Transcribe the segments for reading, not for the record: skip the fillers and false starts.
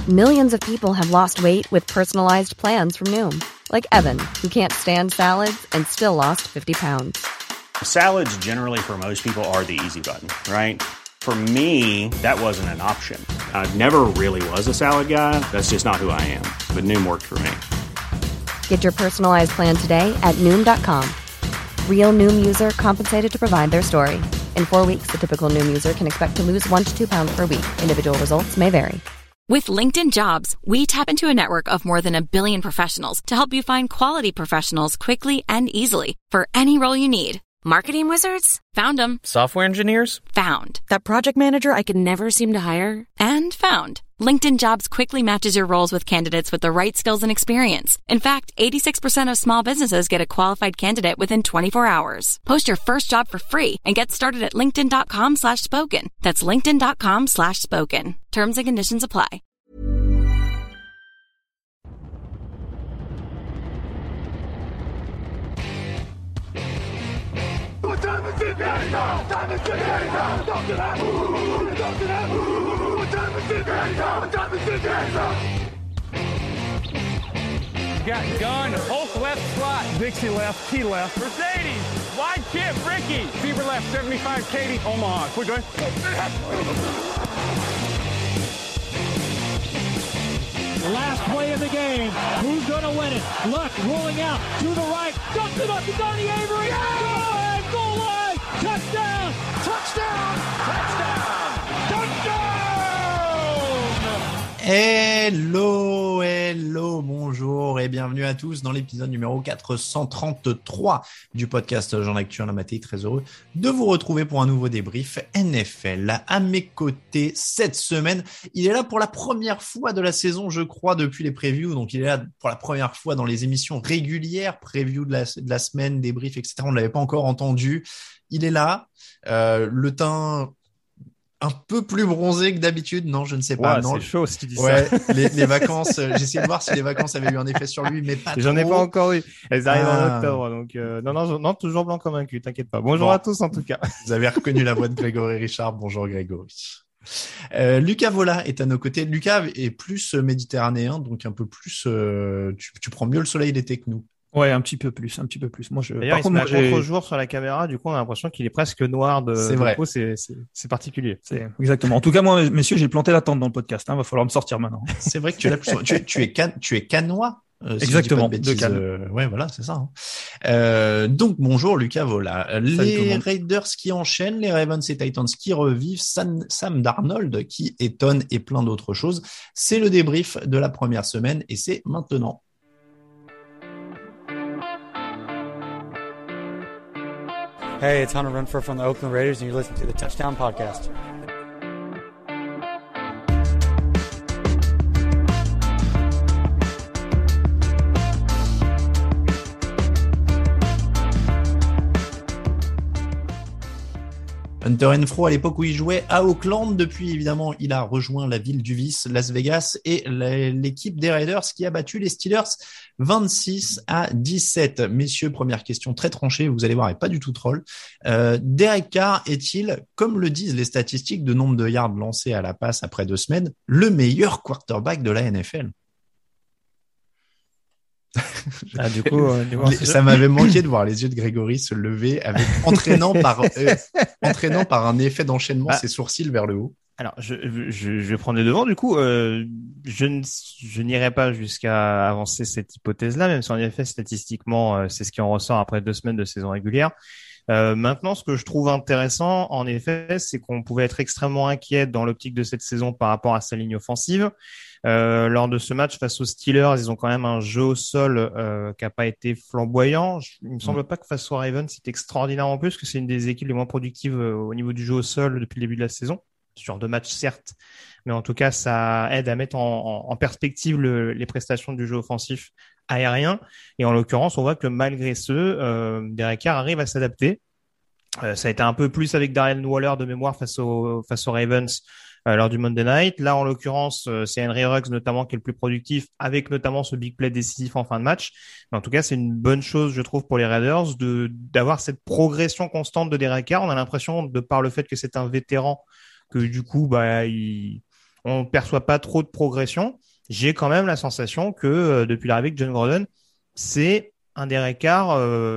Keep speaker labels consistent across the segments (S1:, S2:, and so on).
S1: Millions of people have lost weight with personalized plans from Noom. Like Evan, who can't stand salads and still lost 50 pounds.
S2: Salads generally for most people are the easy button, right? For me, that wasn't an option. I never really was a salad guy. That's just not who I am. But Noom worked for me.
S1: Get your personalized plan today at Noom.com. Real Noom user compensated to provide their story. In 4 weeks, the typical Noom user can expect to lose 1 to 2 pounds per week. Individual results may vary.
S3: With LinkedIn Jobs, we tap into a network of more than 1 billion professionals to help you find quality professionals quickly and easily for any role you need. Marketing wizards? Found them.
S4: Software engineers?
S3: Found. That project manager I could never seem to hire? And found. LinkedIn Jobs quickly matches your roles with candidates with the right skills and experience. In fact, 86% of small businesses get a qualified candidate within 24 hours. Post your first job for free and get started at linkedin.com/spoken. That's linkedin.com/spoken. Terms and conditions apply.
S5: Got gun, Hulk left slot, Dixie left, T left, Mercedes, wide chip, Ricky, Fever left, 75, Katie, Omaha. We're going.
S6: Last play of the game. Who's going to win it? Luck rolling out to the right. Dumps it up to Donnie Avery. Go ahead, goal line. Touchdown. Touchdown. Touchdown. Touchdown.
S7: Hello, bonjour et bienvenue à tous dans l'épisode numéro 433 du podcast Jean Actu en Amaté. Très heureux de vous retrouver pour un nouveau débrief NFL. À mes côtés cette semaine, il est là pour la première fois de la saison, je crois, depuis les previews. Donc il est là pour la première fois dans les émissions régulières, preview de la semaine, débrief, etc. On ne l'avait pas encore entendu. Il est là, le teint un peu plus bronzé que d'habitude, non, je ne sais pas.
S8: Ouais,
S7: non,
S8: c'est chaud si tu dis
S7: ouais,
S8: ça.
S7: les vacances, j'ai essayé de voir si les vacances avaient eu un effet sur lui, mais pas
S8: J'en ai
S7: trop.
S8: pas encore eu. Elles arrivent en octobre, donc non, toujours blanc comme un cul, t'inquiète pas. Bonjour à tous en tout cas.
S7: Vous avez reconnu la voix de Grégory Richard. Bonjour Grégory. Lucas Vola est à nos côtés. Lucas est plus méditerranéen, donc un peu plus. Tu prends mieux le soleil l'été que nous.
S9: Ouais, un petit peu plus. Moi,
S8: D'ailleurs, il se met à contre-jour sur la caméra, du coup, on a l'impression qu'il est presque noir
S7: C'est vrai.
S8: peau, c'est particulier.
S9: Exactement. En tout cas, moi, messieurs, j'ai planté la tente dans le podcast, va falloir me sortir maintenant.
S7: C'est vrai que tu es là plus. tu es canois.
S9: Exactement.
S7: Si de Cannes. Ouais, voilà, c'est ça. Donc, bonjour Lucas Vola. Les Raiders qui enchaînent, les Ravens et Titans qui revivent, Sam Darnold qui étonne et plein d'autres choses. C'est le débrief de la première semaine et c'est maintenant.
S10: Hey, it's Hunter Renfrow from the Oakland Raiders, and you're listening to the Touchdown Podcast.
S7: Hunter Renfrow, à l'époque où il jouait à Auckland, depuis évidemment, il a rejoint la ville du vice, Las Vegas, et l'équipe des Raiders qui a battu les Steelers 26-17. Messieurs, première question très tranchée, vous allez voir, et pas du tout troll. Derek Carr est-il, comme le disent les statistiques de nombre de yards lancés à la passe après 2 semaines, le meilleur quarterback de la NFL?
S8: Du coup,
S7: ça m'avait manqué de voir les yeux de Grégory se lever avec entraînant par un effet d'enchaînement ses sourcils vers le haut.
S8: Alors, je vais prendre les devants. Du coup, je n'irai pas jusqu'à avancer cette hypothèse-là, même si en effet, statistiquement, c'est ce qui en ressort après 2 semaines de saison régulière. Maintenant, ce que je trouve intéressant, en effet, c'est qu'on pouvait être extrêmement inquiet dans l'optique de cette saison par rapport à sa ligne offensive. Lors de ce match face aux Steelers, ils ont quand même un jeu au sol qui a pas été flamboyant. Il me semble pas que face aux Ravens, c'était extraordinaire en plus, que c'est une des équipes les moins productives au niveau du jeu au sol depuis le début de la saison. Sur 2 matchs, certes, mais en tout cas, ça aide à mettre en perspective les prestations du jeu offensif aérien. Et en l'occurrence, on voit que malgré ce, Derek Carr arrive à s'adapter. Ça a été un peu plus avec Darren Waller de mémoire face aux Ravens lors du Monday Night. Là, en l'occurrence, c'est Henry Ruggs notamment qui est le plus productif, avec notamment ce big play décisif en fin de match. Mais en tout cas, c'est une bonne chose, je trouve, pour les Raiders d'avoir cette progression constante de Derek Carr. On a l'impression, de par le fait que c'est un vétéran, que du coup, on perçoit pas trop de progression. J'ai quand même la sensation que depuis l'arrivée de John Gruden, c'est un Derek Carr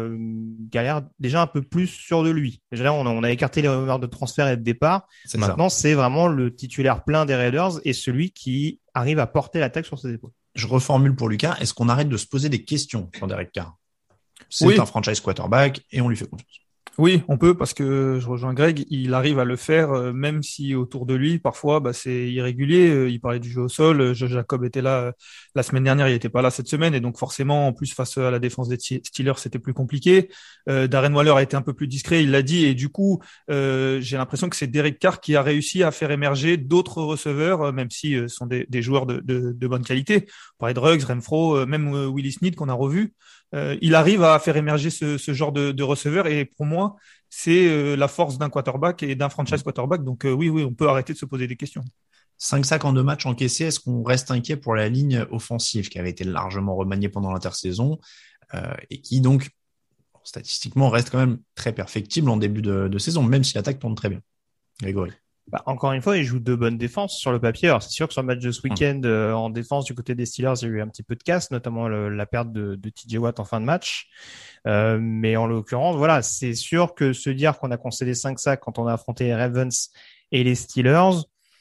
S8: qui a l'air déjà un peu plus sûr de lui. Déjà là, on a écarté les rumeurs de transfert et de départ. Maintenant, c'est vraiment le titulaire plein des Raiders et celui qui arrive à porter l'attaque sur ses épaules.
S7: Je reformule pour Lucas. Est-ce qu'on arrête de se poser des questions sur Derek Carr? C'est un franchise quarterback et on lui fait confiance.
S9: Oui, on peut, parce que je rejoins Greg, il arrive à le faire, même si autour de lui, parfois, c'est irrégulier. Il parlait du jeu au sol. Josh Jacob était là la semaine dernière, il était pas là cette semaine, et donc forcément, en plus, face à la défense des Steelers, c'était plus compliqué. Darren Waller a été un peu plus discret, il l'a dit, et du coup, j'ai l'impression que c'est Derek Carr qui a réussi à faire émerger d'autres receveurs, même si ce sont des joueurs de bonne qualité. On parlait de Ruggs, Renfro, même Willie Snead qu'on a revu. Il arrive à faire émerger ce genre de receveur, et pour moi, c'est la force d'un quarterback et d'un franchise quarterback. Donc oui, on peut arrêter de se poser des questions.
S7: 5 sacs en 2 matchs encaissés. Est-ce qu'on reste inquiet pour la ligne offensive qui avait été largement remaniée pendant l'intersaison et qui donc statistiquement reste quand même très perfectible en début de saison, même si l'attaque tourne très bien? Grégory.
S8: Encore une fois, ils jouent de bonnes défenses sur le papier. Alors, c'est sûr que sur le match de ce week-end, en défense du côté des Steelers, il y a eu un petit peu de casse, notamment la perte de TJ Watt en fin de match. Mais en l'occurrence, voilà, c'est sûr que se dire qu'on a concédé 5 sacs quand on a affronté les Ravens et les Steelers,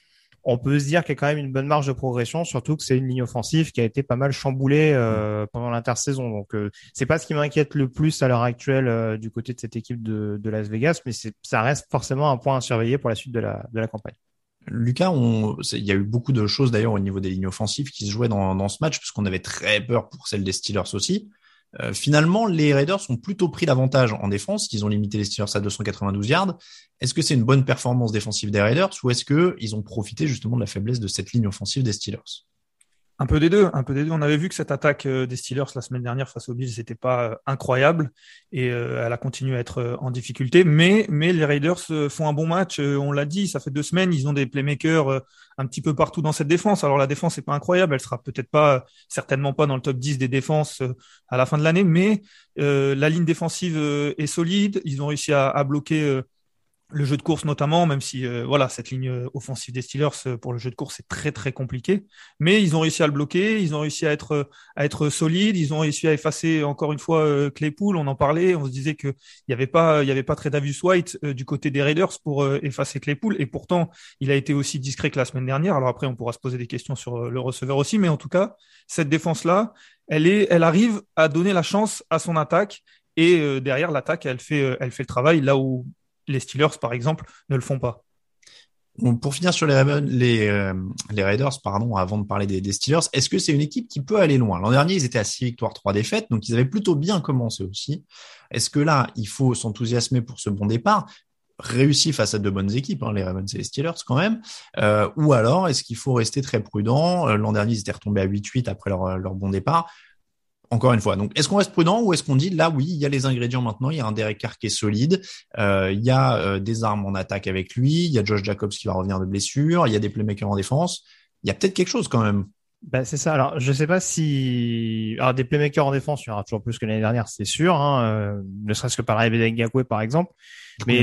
S8: on peut se dire qu'il y a quand même une bonne marge de progression, surtout que c'est une ligne offensive qui a été pas mal chamboulée pendant l'intersaison. Donc c'est pas ce qui m'inquiète le plus à l'heure actuelle du côté de cette équipe de Las Vegas, mais ça reste forcément un point à surveiller pour la suite de la campagne.
S7: Lucas, il y a eu beaucoup de choses d'ailleurs au niveau des lignes offensives qui se jouaient dans ce match, puisqu'on avait très peur pour celle des Steelers aussi. Finalement, les Raiders ont plutôt pris l'avantage en défense. Ils ont limité les Steelers à 292 yards. Est-ce que c'est une bonne performance défensive des Raiders ou est-ce que ils ont profité justement de la faiblesse de cette ligne offensive des Steelers?
S9: Un peu des deux. On avait vu que cette attaque des Steelers la semaine dernière face aux Bills n'était pas incroyable et elle a continué à être en difficulté. Mais les Raiders font un bon match. On l'a dit, ça fait 2 semaines, ils ont des playmakers un petit peu partout dans cette défense. Alors la défense n'est pas incroyable, elle sera peut-être pas, certainement pas dans le top 10 des défenses à la fin de l'année, mais la ligne défensive est solide. Ils ont réussi à bloquer le jeu de course notamment, même si cette ligne offensive des Steelers pour le jeu de course c'est très très compliqué, mais ils ont réussi à le bloquer, ils ont réussi à être solides, ils ont réussi à effacer encore une fois Claypool. On en parlait, on se disait que il y avait pas Tre'Davious White du côté des Raiders pour effacer Claypool, et pourtant il a été aussi discret que la semaine dernière. Alors après on pourra se poser des questions sur le receveur aussi, mais en tout cas cette défense là elle arrive à donner la chance à son attaque, et derrière l'attaque elle fait le travail là où les Steelers, par exemple, ne le font pas.
S7: Donc, pour finir sur les Raiders, avant de parler des Steelers, est-ce que c'est une équipe qui peut aller loin? L'an dernier, ils étaient à 6 victoires, 3 défaites, donc ils avaient plutôt bien commencé aussi. Est-ce que là, il faut s'enthousiasmer pour ce bon départ, réussi face à 2 bonnes équipes, les Ravens et les Steelers quand même, ou alors est-ce qu'il faut rester très prudent? L'an dernier, ils étaient retombés à 8-8 après leur bon départ. Encore une fois, donc est-ce qu'on reste prudent ou est-ce qu'on dit là oui, il y a les ingrédients maintenant, il y a un Derek Carr qui est solide, il y a des armes en attaque avec lui, il y a Josh Jacobs qui va revenir de blessure, il y a des playmakers en défense, il y a peut-être quelque chose quand même.
S8: C'est ça. Alors je sais pas si des playmakers en défense, il y aura toujours plus que l'année dernière, c'est sûr, ne serait-ce que par l'arrivée d'Ngakwe par exemple. Mais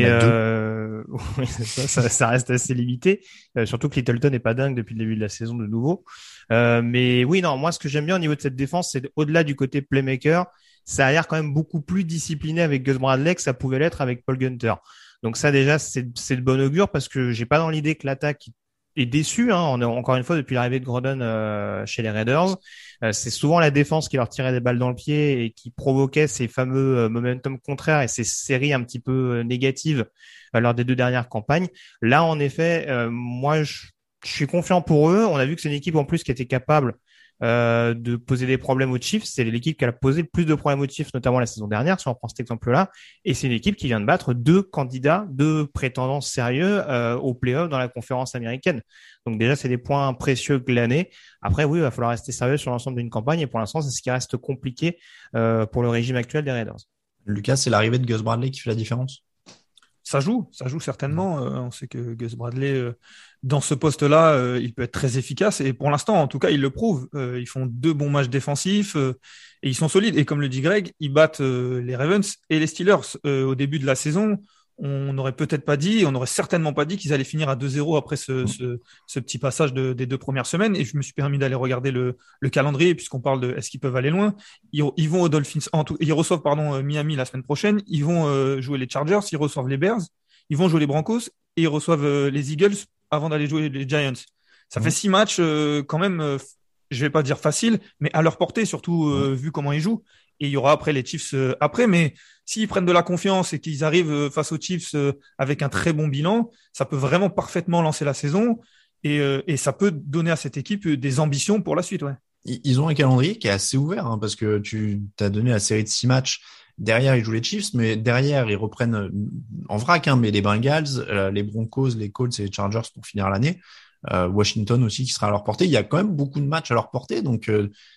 S8: oui, ça reste assez limité. Surtout que Littleton n'est pas dingue depuis le début de la saison de nouveau. Mais oui, non, moi ce que j'aime bien au niveau de cette défense, c'est au-delà du côté playmaker, ça a l'air quand même beaucoup plus discipliné avec Gus Bradley que ça pouvait l'être avec Paul Gunter. Donc ça déjà c'est de bon augure, parce que j'ai pas dans l'idée que l'attaque est déçue. Encore une fois, depuis l'arrivée de Gruden chez les Raiders, c'est souvent la défense qui leur tirait des balles dans le pied et qui provoquait ces fameux momentum contraires et ces séries un petit peu négatives lors des 2 dernières campagnes. Là, en effet, moi, je suis confiant pour eux. On a vu que c'est une équipe en plus qui était capable de poser des problèmes aux Chiefs. C'est l'équipe qui a posé le plus de problèmes aux Chiefs, notamment la saison dernière, si on prend cet exemple-là. Et c'est une équipe qui vient de battre 2 candidats, 2 prétendants sérieux aux playoffs dans la conférence américaine. Donc déjà, c'est des points précieux glanés. Après, oui, il va falloir rester sérieux sur l'ensemble d'une campagne. Et pour l'instant, c'est ce qui reste compliqué pour le régime actuel des Raiders.
S7: Lucas, c'est l'arrivée de Gus Bradley qui fait la différence?
S9: Ça joue certainement. On sait que Gus Bradley, dans ce poste-là, il peut être très efficace. Et pour l'instant, en tout cas, il le prouve. Ils font 2 bons matchs défensifs et ils sont solides. Et comme le dit Greg, ils battent les Ravens et les Steelers. Au début de la saison, on n'aurait peut-être pas dit, on n'aurait certainement pas dit qu'ils allaient finir à 2-0 après ce petit passage des 2 premières semaines. Et je me suis permis d'aller regarder le calendrier, puisqu'on parle de est-ce qu'ils peuvent aller loin. Ils vont aux Dolphins, ils reçoivent Miami la semaine prochaine. Ils vont jouer les Chargers, ils reçoivent les Bears, ils vont jouer les Broncos et ils reçoivent les Eagles avant d'aller jouer les Giants. Ça fait 6 matchs quand même, je vais pas dire facile, mais à leur portée, surtout vu comment ils jouent. Et il y aura après les Chiefs après, mais s'ils prennent de la confiance et qu'ils arrivent face aux Chiefs avec un très bon bilan, ça peut vraiment parfaitement lancer la saison et ça peut donner à cette équipe des ambitions pour la suite. Ouais.
S7: Ils ont un calendrier qui est assez ouvert hein, parce que tu t'as donné la série de 6 matchs. Derrière, ils jouent les Chiefs, mais derrière, ils reprennent en vrac, hein, mais les Bengals, les Broncos, les Colts et les Chargers pour finir l'année. Washington aussi qui sera à leur portée. Il y a quand même beaucoup de matchs à leur portée, donc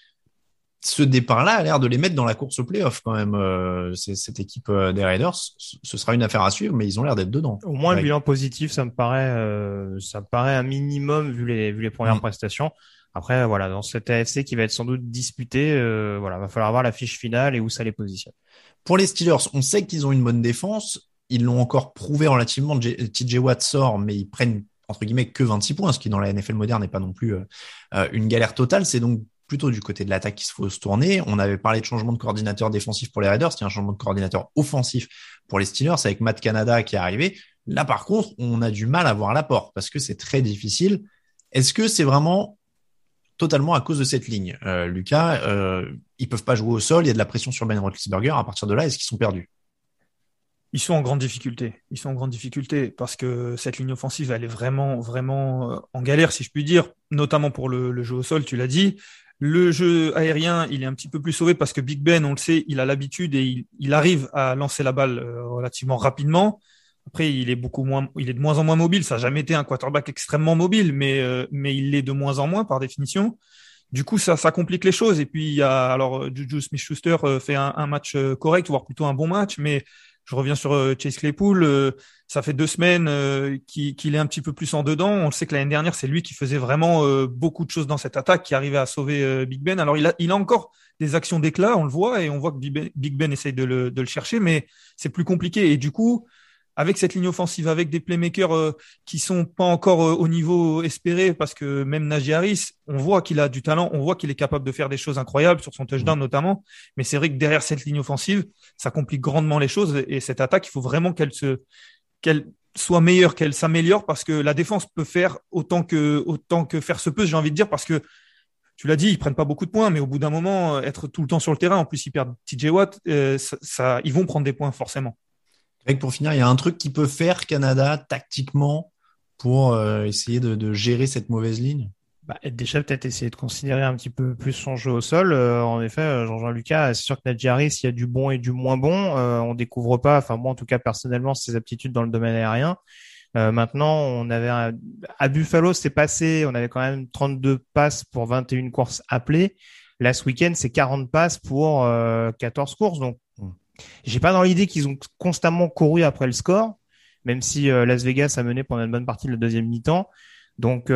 S7: ce départ-là a l'air de les mettre dans la course au play-off quand même. Cette équipe des Raiders, ce sera une affaire à suivre, mais ils ont l'air d'être dedans.
S8: Au moins le bilan positif, ça me paraît un minimum vu les premières prestations. Après, voilà, dans cette AFC qui va être sans doute disputée, va falloir voir la fiche finale et où ça les positionne.
S7: Pour les Steelers, on sait qu'ils ont une bonne défense. Ils l'ont encore prouvé relativement. TJ Watt sort, mais ils prennent entre guillemets que 26 points, ce qui dans la NFL moderne n'est pas non plus une galère totale. C'est donc plutôt du côté de l'attaque qu'il faut se tourner. On avait parlé de changement de coordinateur défensif pour les Raiders, il y a un changement de coordinateur offensif pour les Steelers avec Matt Canada qui est arrivé. Là, par contre, on a du mal à voir l'apport parce que c'est très difficile. Est-ce que c'est vraiment totalement à cause de cette ligne, Lucas? Ils peuvent pas jouer au sol, il y a de la pression sur Ben Roethlisberger. À partir de là, est-ce qu'ils sont perdus?
S9: Ils sont en grande difficulté. Parce que cette ligne offensive, elle est vraiment, vraiment en galère, si je puis dire, notamment pour le jeu au sol, tu l'as dit. Le jeu aérien, il est un petit peu plus sauvé parce que Big Ben, on le sait, il a l'habitude et il arrive à lancer la balle relativement rapidement. Après, il est de moins en moins mobile. Ça n'a jamais été un quarterback extrêmement mobile, mais il l'est de moins en moins par définition. Du coup, ça complique les choses. Et puis, il y a, alors, Juju Smith-Schuster fait un match correct, voire plutôt un bon match, mais je reviens sur Chase Claypool. Ça fait 2 semaines qu'il est un petit peu plus en dedans. On le sait que l'année dernière, c'est lui qui faisait vraiment beaucoup de choses dans cette attaque, qui arrivait à sauver Big Ben. Alors, il a encore des actions d'éclat, on le voit, et on voit que Big Ben essaye de le chercher, mais c'est plus compliqué. Et du coup, avec cette ligne offensive, avec des playmakers qui sont pas encore au niveau espéré, parce que même Najee Harris, on voit qu'il a du talent, on voit qu'il est capable de faire des choses incroyables sur son touchdown notamment, mais c'est vrai que derrière cette ligne offensive, ça complique grandement les choses, et cette attaque, il faut vraiment qu'elle soit meilleure, qu'elle s'améliore, parce que la défense peut faire autant que faire se peut, j'ai envie de dire, parce que tu l'as dit, ils prennent pas beaucoup de points, mais au bout d'un moment, être tout le temps sur le terrain, en plus ils perdent TJ Watt, ils vont prendre des points forcément.
S7: Greg, pour finir, il y a un truc qui peut faire Canada tactiquement pour essayer de gérer cette mauvaise ligne?
S8: Déjà, peut-être essayer de considérer un petit peu plus son jeu au sol. En effet, Jean-Jean Lucas, c'est sûr que Najee Harris, il y a du bon et du moins bon. On découvre pas, enfin moi en tout cas personnellement, ses aptitudes dans le domaine aérien. Maintenant, on avait à Buffalo, c'est passé, on avait quand même 32 passes pour 21 courses appelées. Là, ce week-end, c'est 40 passes pour 14 courses. Donc, j'ai pas dans l'idée qu'ils ont constamment couru après le score, même si Las Vegas a mené pendant une bonne partie de la deuxième mi-temps. Donc,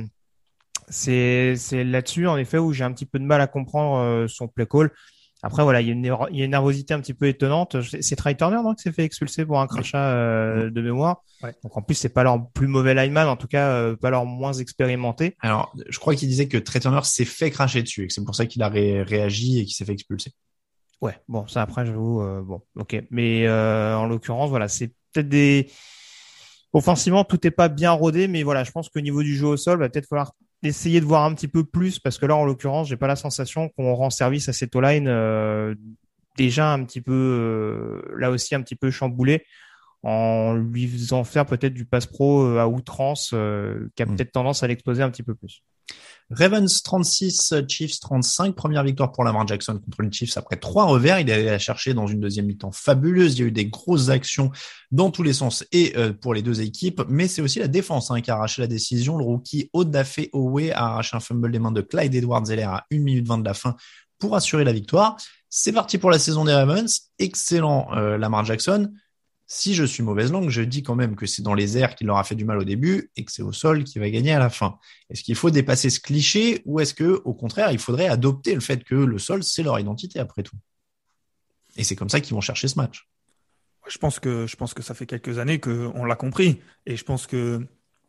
S8: c'est là-dessus, en effet, où j'ai un petit peu de mal à comprendre son play call. Après, voilà, il y a une nervosité un petit peu étonnante. C'est Trey Turner, non, qui s'est fait expulser pour un crachat de mémoire. Ouais. Donc, en plus, c'est pas leur plus mauvais lineman, en tout cas, pas leur moins expérimenté.
S7: Alors, je crois qu'il disait que Trey Turner s'est fait cracher dessus et que c'est pour ça qu'il a réagi et qu'il s'est fait expulser.
S8: Ouais, bon, ça après, j'avoue, bon, ok. Mais en l'occurrence, voilà, c'est peut-être offensivement, tout est pas bien rodé, mais voilà, je pense qu'au niveau du jeu au sol, va peut-être falloir essayer de voir un petit peu plus, parce que là, en l'occurrence, j'ai pas la sensation qu'on rend service à cette O-line déjà un petit peu, là aussi un petit peu chamboulé, en lui faisant faire peut-être du pass pro à outrance, qui a peut-être tendance à l'exploser un petit peu plus.
S7: Ravens 36, Chiefs 35. Première victoire pour Lamar Jackson contre les Chiefs après 3 revers. Il est allé la chercher dans une deuxième mi-temps fabuleuse. Il y a eu des grosses actions dans tous les sens et pour les deux équipes. Mais c'est aussi la défense qui a arraché la décision. Le rookie Odafe Owe a arraché un fumble des mains de Clyde Edwards-Helaire à 1 minute 20 de la fin pour assurer la victoire. C'est parti pour la saison des Ravens. Excellent Lamar Jackson. Si je suis mauvaise langue, je dis quand même que c'est dans les airs qu'il leur a fait du mal au début et que c'est au sol qu'il va gagner à la fin. Est-ce qu'il faut dépasser ce cliché ou est-ce que, au contraire, il faudrait adopter le fait que le sol, c'est leur identité après tout? Et c'est comme ça qu'ils vont chercher ce match.
S9: Je pense que ça fait quelques années qu'on l'a compris. Et je pense que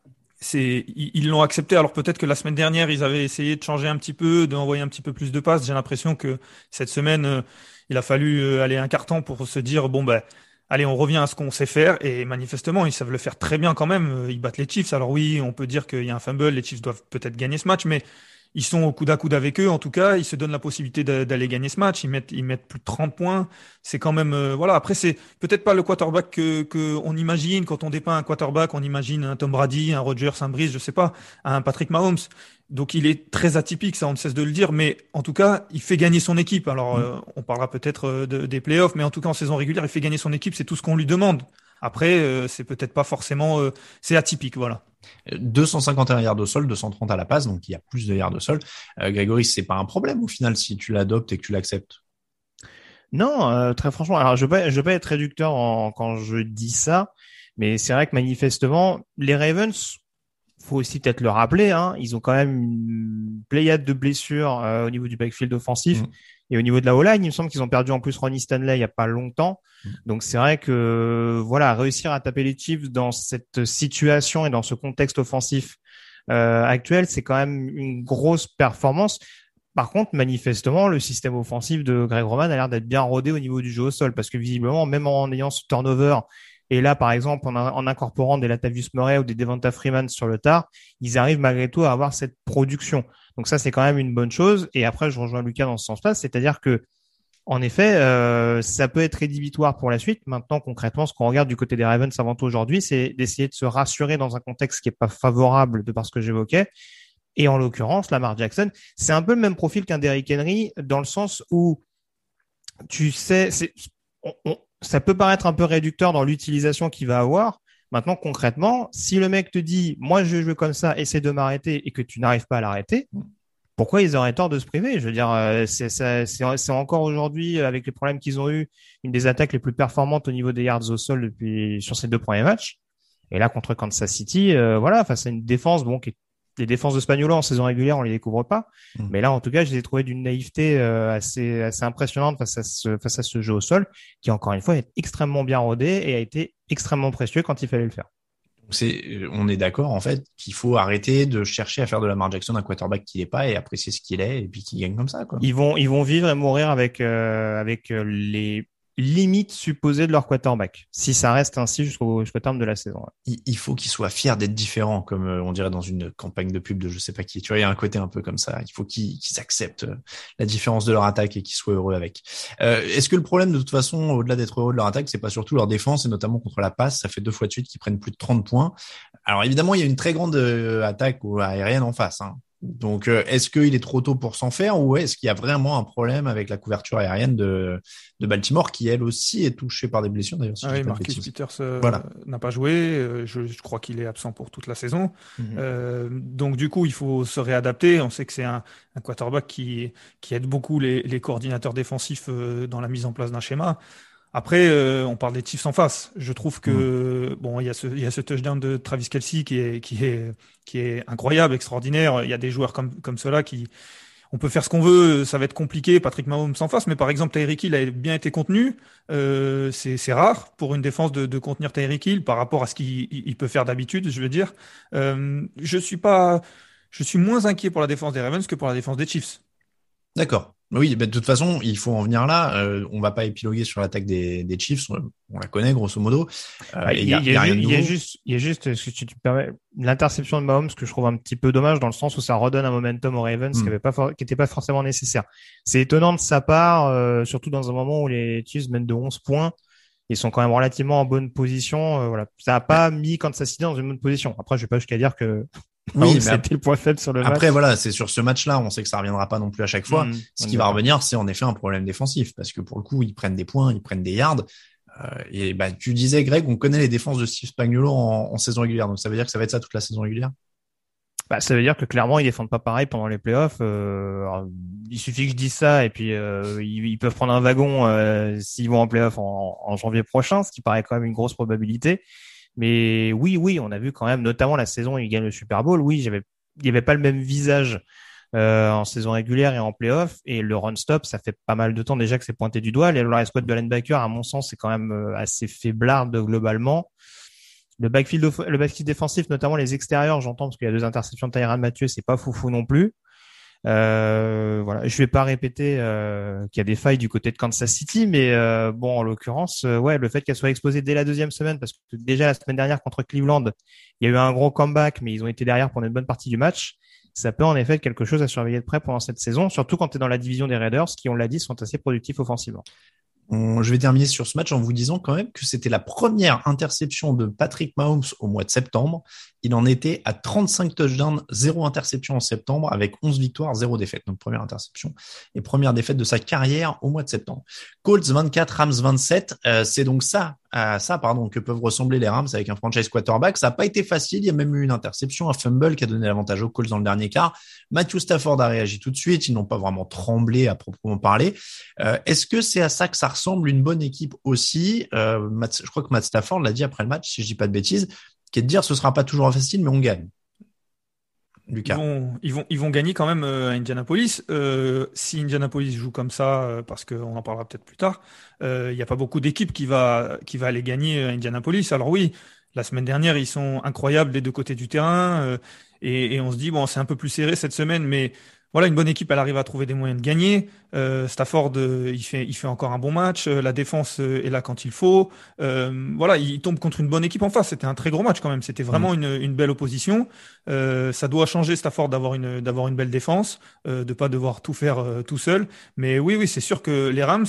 S9: ils l'ont accepté. Alors peut-être que la semaine dernière, ils avaient essayé de changer un petit peu, d'envoyer un petit peu plus de passes. J'ai l'impression que cette semaine, il a fallu aller un quart temps pour se dire, bon, ben, allez, on revient à ce qu'on sait faire. Et manifestement, ils savent le faire très bien quand même. Ils battent les Chiefs. Alors oui, on peut dire qu'il y a un fumble. Les Chiefs doivent peut-être gagner ce match, mais ils sont au coude à coude avec eux. En tout cas, ils se donnent la possibilité d'aller gagner ce match. Ils mettent plus de 30 points. C'est quand même, voilà. Après, c'est peut-être pas le quarterback que on imagine. Quand on dépeint un quarterback, on imagine un Tom Brady, un Rodgers, un Breeze, je sais pas, un Patrick Mahomes. Donc, il est très atypique, ça, on ne cesse de le dire. Mais en tout cas, il fait gagner son équipe. Alors, on parlera peut-être des playoffs, mais en tout cas, en saison régulière, il fait gagner son équipe. C'est tout ce qu'on lui demande. Après, c'est peut-être pas forcément, c'est atypique, voilà.
S7: 251 yards au sol, 230 à la passe, donc il y a plus de yards au sol. Grégory, c'est pas un problème au final si tu l'adoptes et que tu l'acceptes.
S8: Non, très franchement. Alors, je veux pas être réducteur quand je dis ça, mais c'est vrai que manifestement, les Ravens, faut aussi peut-être le rappeler, hein, ils ont quand même une pléiade de blessures au niveau du backfield offensif et au niveau de la O-line. Il me semble qu'ils ont perdu en plus Ronnie Stanley il y a pas longtemps. Donc c'est vrai que voilà, réussir à taper les Chiefs dans cette situation et dans ce contexte offensif actuel, c'est quand même une grosse performance. Par contre, manifestement, le système offensif de Greg Roman a l'air d'être bien rodé au niveau du jeu au sol, parce que visiblement, même en ayant ce turnover, et là, par exemple, en incorporant des Latavius Murray ou des Devonta Freeman sur le tard, ils arrivent malgré tout à avoir cette production. Donc ça, c'est quand même une bonne chose. Et après, je rejoins Lucas dans ce sens-là, c'est-à-dire que, en effet, ça peut être rédhibitoire pour la suite. Maintenant, concrètement, ce qu'on regarde du côté des Ravens avant tout aujourd'hui, c'est d'essayer de se rassurer dans un contexte qui est pas favorable de par ce que j'évoquais. Et en l'occurrence, Lamar Jackson, c'est un peu le même profil qu'un Derrick Henry dans le sens où, tu sais, ça peut paraître un peu réducteur dans l'utilisation qu'il va avoir. Maintenant, concrètement, si le mec te dit, moi, je joue comme ça, essaie de m'arrêter et que tu n'arrives pas à l'arrêter, pourquoi ils auraient tort de se priver? Je veux dire, c'est encore aujourd'hui, avec les problèmes qu'ils ont eu, une des attaques les plus performantes au niveau des yards au sol sur ces 2 premiers matchs. Et là, contre Kansas City, voilà, face à une défense, bon, les défenses de Spagnuolo en saison régulière, on les découvre pas. Mais là, en tout cas, je les ai trouvées d'une naïveté assez impressionnante face à ce jeu au sol, qui encore une fois est extrêmement bien rodé et a été extrêmement précieux quand il fallait le faire.
S7: On est d'accord en fait qu'il faut arrêter de chercher à faire de Lamar Jackson un quarterback qu'il est pas et apprécier ce qu'il est et puis qu'il gagne comme ça, quoi.
S8: Ils vont vivre et mourir avec les limites supposées de leur quarterback, si ça reste ainsi jusqu'au terme de la saison.
S7: Il faut qu'ils soient fiers d'être différents, comme on dirait dans une campagne de pub de je sais pas qui. Tu vois, il y a un côté un peu comme ça. Il faut qu'ils acceptent la différence de leur attaque et qu'ils soient heureux avec. Est-ce que le problème, de toute façon, au-delà d'être heureux de leur attaque, c'est pas surtout leur défense et notamment contre la passe? Ça fait 2 fois de suite qu'ils prennent plus de 30 points. Alors évidemment, il y a une très grande attaque aérienne en face, hein. Donc, est-ce qu'il est trop tôt pour s'en faire ou est-ce qu'il y a vraiment un problème avec la couverture aérienne de Baltimore qui, elle aussi, est touchée par des blessures d'ailleurs? Si
S9: oui, Marcus Peters n'a pas joué. Je crois qu'il est absent pour toute la saison. Donc, du coup, il faut se réadapter. On sait que c'est un quarterback qui aide beaucoup les coordinateurs défensifs dans la mise en place d'un schéma. Après, on parle des Chiefs en face. Je trouve que bon, il y a ce touchdown de Travis Kelce qui est incroyable, extraordinaire. Il y a des joueurs comme ceux-là qui, on peut faire ce qu'on veut, ça va être compliqué. Patrick Mahomes en face, mais par exemple Tyreek Hill a bien été contenu. C'est rare pour une défense de contenir Tyreek Hill par rapport à ce qu'il peut faire d'habitude. Je veux dire, je suis moins inquiet pour la défense des Ravens que pour la défense des Chiefs.
S7: D'accord. Oui, de toute façon, il faut en venir là. On va pas épiloguer sur l'attaque des Chiefs. On la connaît grosso modo.
S8: Il y a juste, si tu te permets, l'interception de Mahomes que je trouve un petit peu dommage dans le sens où ça redonne un momentum aux Ravens qui était pas forcément nécessaire. C'est étonnant de sa part, surtout dans un moment où les Chiefs mènent de 11 points. Ils sont quand même relativement en bonne position. Voilà, ça a pas mis Kansas City dans une bonne position. Après, je vais pas jusqu'à dire que
S7: oui,
S8: c'était le point faible sur le match.
S7: Après, voilà, c'est sur ce match-là, on sait que ça reviendra pas non plus à chaque fois. Ce qui va revenir, c'est en effet un problème défensif, parce que pour le coup, ils prennent des points, ils prennent des yards. Et bah, tu disais, Greg, on connaît les défenses de Steve Spagnuolo en saison régulière, donc ça veut dire que ça va être ça toute la saison régulière.
S8: Bah, ça veut dire que clairement, ils défendent pas pareil pendant les playoffs. Alors, il suffit que je dise ça, et puis ils peuvent prendre un wagon s'ils vont en playoff en janvier prochain, ce qui paraît quand même une grosse probabilité. Mais oui, on a vu quand même, notamment la saison où ils gagnent le Super Bowl, oui, il y avait pas le même visage en saison régulière et en play-off. Et le run-stop, ça fait pas mal de temps déjà que c'est pointé du doigt. La squad de linebacker, à mon sens, c'est quand même assez faiblarde globalement. Le backfield défensif, notamment les extérieurs, j'entends parce qu'il y a 2 interceptions de Tyrann Mathieu, c'est pas foufou non plus. Voilà, je vais pas répéter qu'il y a des failles du côté de Kansas City, mais bon, en l'occurrence, ouais, le fait qu'elle soit exposée dès la 2e semaine, parce que déjà la semaine dernière contre Cleveland, il y a eu un gros comeback, mais ils ont été derrière pendant une bonne partie du match. Ça peut en effet être quelque chose à surveiller de près pendant cette saison, surtout quand tu es dans la division des Raiders, qui, on l'a dit, sont assez productifs offensivement.
S7: Je vais terminer sur ce match en vous disant quand même que c'était la première interception de Patrick Mahomes au mois de septembre. Il en était à 35 touchdowns, 0 interception en septembre, avec 11 victoires, 0 défaites. Donc première interception et première défaite de sa carrière au mois de septembre. Colts 24, Rams 27. C'est donc ça que peuvent ressembler les Rams avec un franchise quarterback. Ça n'a pas été facile. Il y a même eu une interception, un fumble qui a donné l'avantage aux Colts dans le dernier quart. Matthew Stafford a réagi tout de suite. Ils n'ont pas vraiment tremblé à proprement parler. Est-ce que c'est à ça que ça ressemble une bonne équipe aussi? Je crois que Matt Stafford l'a dit après le match, si je dis pas de bêtises, qui est de dire ce sera pas toujours facile, mais on gagne. Lucas.
S9: Ils vont gagner quand même à Indianapolis. Si Indianapolis joue comme ça, parce qu'on en parlera peut-être plus tard, il n'y a pas beaucoup d'équipes qui va aller gagner à Indianapolis. Alors oui, la semaine dernière, ils sont incroyables des 2 côtés du terrain, et on se dit bon, c'est un peu plus serré cette semaine, mais voilà, une bonne équipe, elle arrive à trouver des moyens de gagner. Stafford, il fait encore un bon match. La défense est là quand il faut. Voilà, il tombe contre une bonne équipe en face. C'était un très gros match quand même. C'était vraiment une belle opposition. Ça doit changer Stafford d'avoir une belle défense, de pas devoir tout faire tout seul. Mais oui, c'est sûr que les Rams,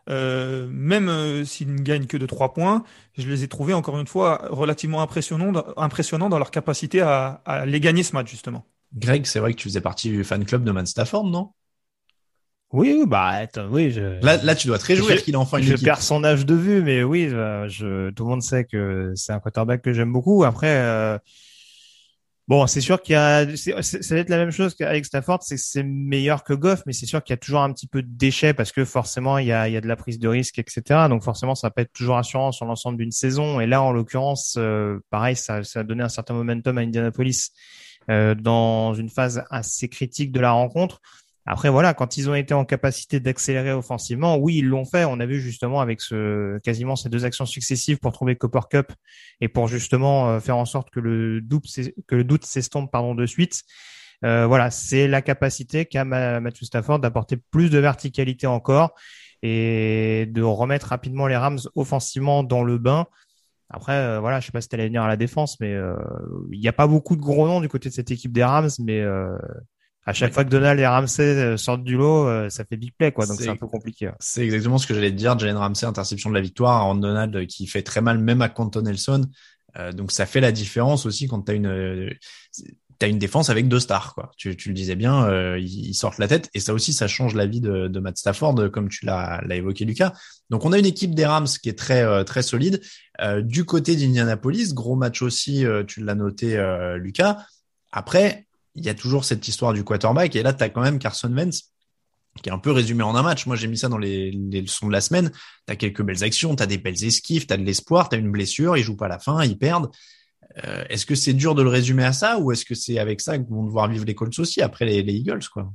S9: même s'ils ne gagnent que de 3 points, je les ai trouvés encore une fois relativement impressionnants dans leur capacité à les gagner ce match justement.
S7: Greg, c'est vrai que tu faisais partie du fan club de Matt Stafford, non?
S8: Oui, bah attends, oui.
S7: Là, tu dois te réjouir qu'il a enfin une équipe.
S8: Je perds son âge de vue, mais oui, tout le monde sait que c'est un quarterback que j'aime beaucoup. Après, bon, c'est sûr ça va être la même chose qu'avec Stafford, c'est meilleur que Goff, mais c'est sûr qu'il y a toujours un petit peu de déchets parce que forcément il y a de la prise de risque, etc. Donc forcément, ça va pas être toujours assurant sur l'ensemble d'une saison. Et là, en l'occurrence, pareil, ça a donné un certain momentum à Indianapolis. Dans une phase assez critique de la rencontre. Après, voilà, quand ils ont été en capacité d'accélérer offensivement, oui, ils l'ont fait. On a vu justement avec quasiment ces 2 actions successives pour trouver Cooper Kupp et pour justement faire en sorte que le doute s'estompe, de suite. Voilà, c'est la capacité qu'a Matthew Stafford d'apporter plus de verticalité encore et de remettre rapidement les Rams offensivement dans le bain. Après, voilà, je sais pas si t'allais venir à la défense, mais il n'y a pas beaucoup de gros noms du côté de cette équipe des Rams, mais à chaque fois que Donald et Ramsey sortent du lot, ça fait big play, quoi. Donc c'est un peu compliqué.
S7: C'est exactement ce que j'allais te dire. Jalen Ramsey, interception de la victoire, Aaron Donald qui fait très mal, même à Quentin Nelson. Donc ça fait la différence aussi quand t'as une défense avec 2 stars, quoi. Tu le disais bien, ils sortent la tête et ça aussi, ça change la vie de Matt Stafford, comme tu l'as évoqué, Lucas. Donc on a une équipe des Rams qui est très très solide. Du côté d'Indianapolis, gros match aussi, tu l'as noté, Lucas. Après, il y a toujours cette histoire du quarterback et là, tu as quand même Carson Wentz qui est un peu résumé en un match. Moi, j'ai mis ça dans les leçons de la semaine. Tu as quelques belles actions, tu as des belles esquives, tu as de l'espoir, tu as une blessure, ils jouent pas à la fin, ils perdent. Est-ce que c'est dur de le résumer à ça ou est-ce que c'est avec ça que vont devoir vivre les Colts aussi après les Eagles, quoi?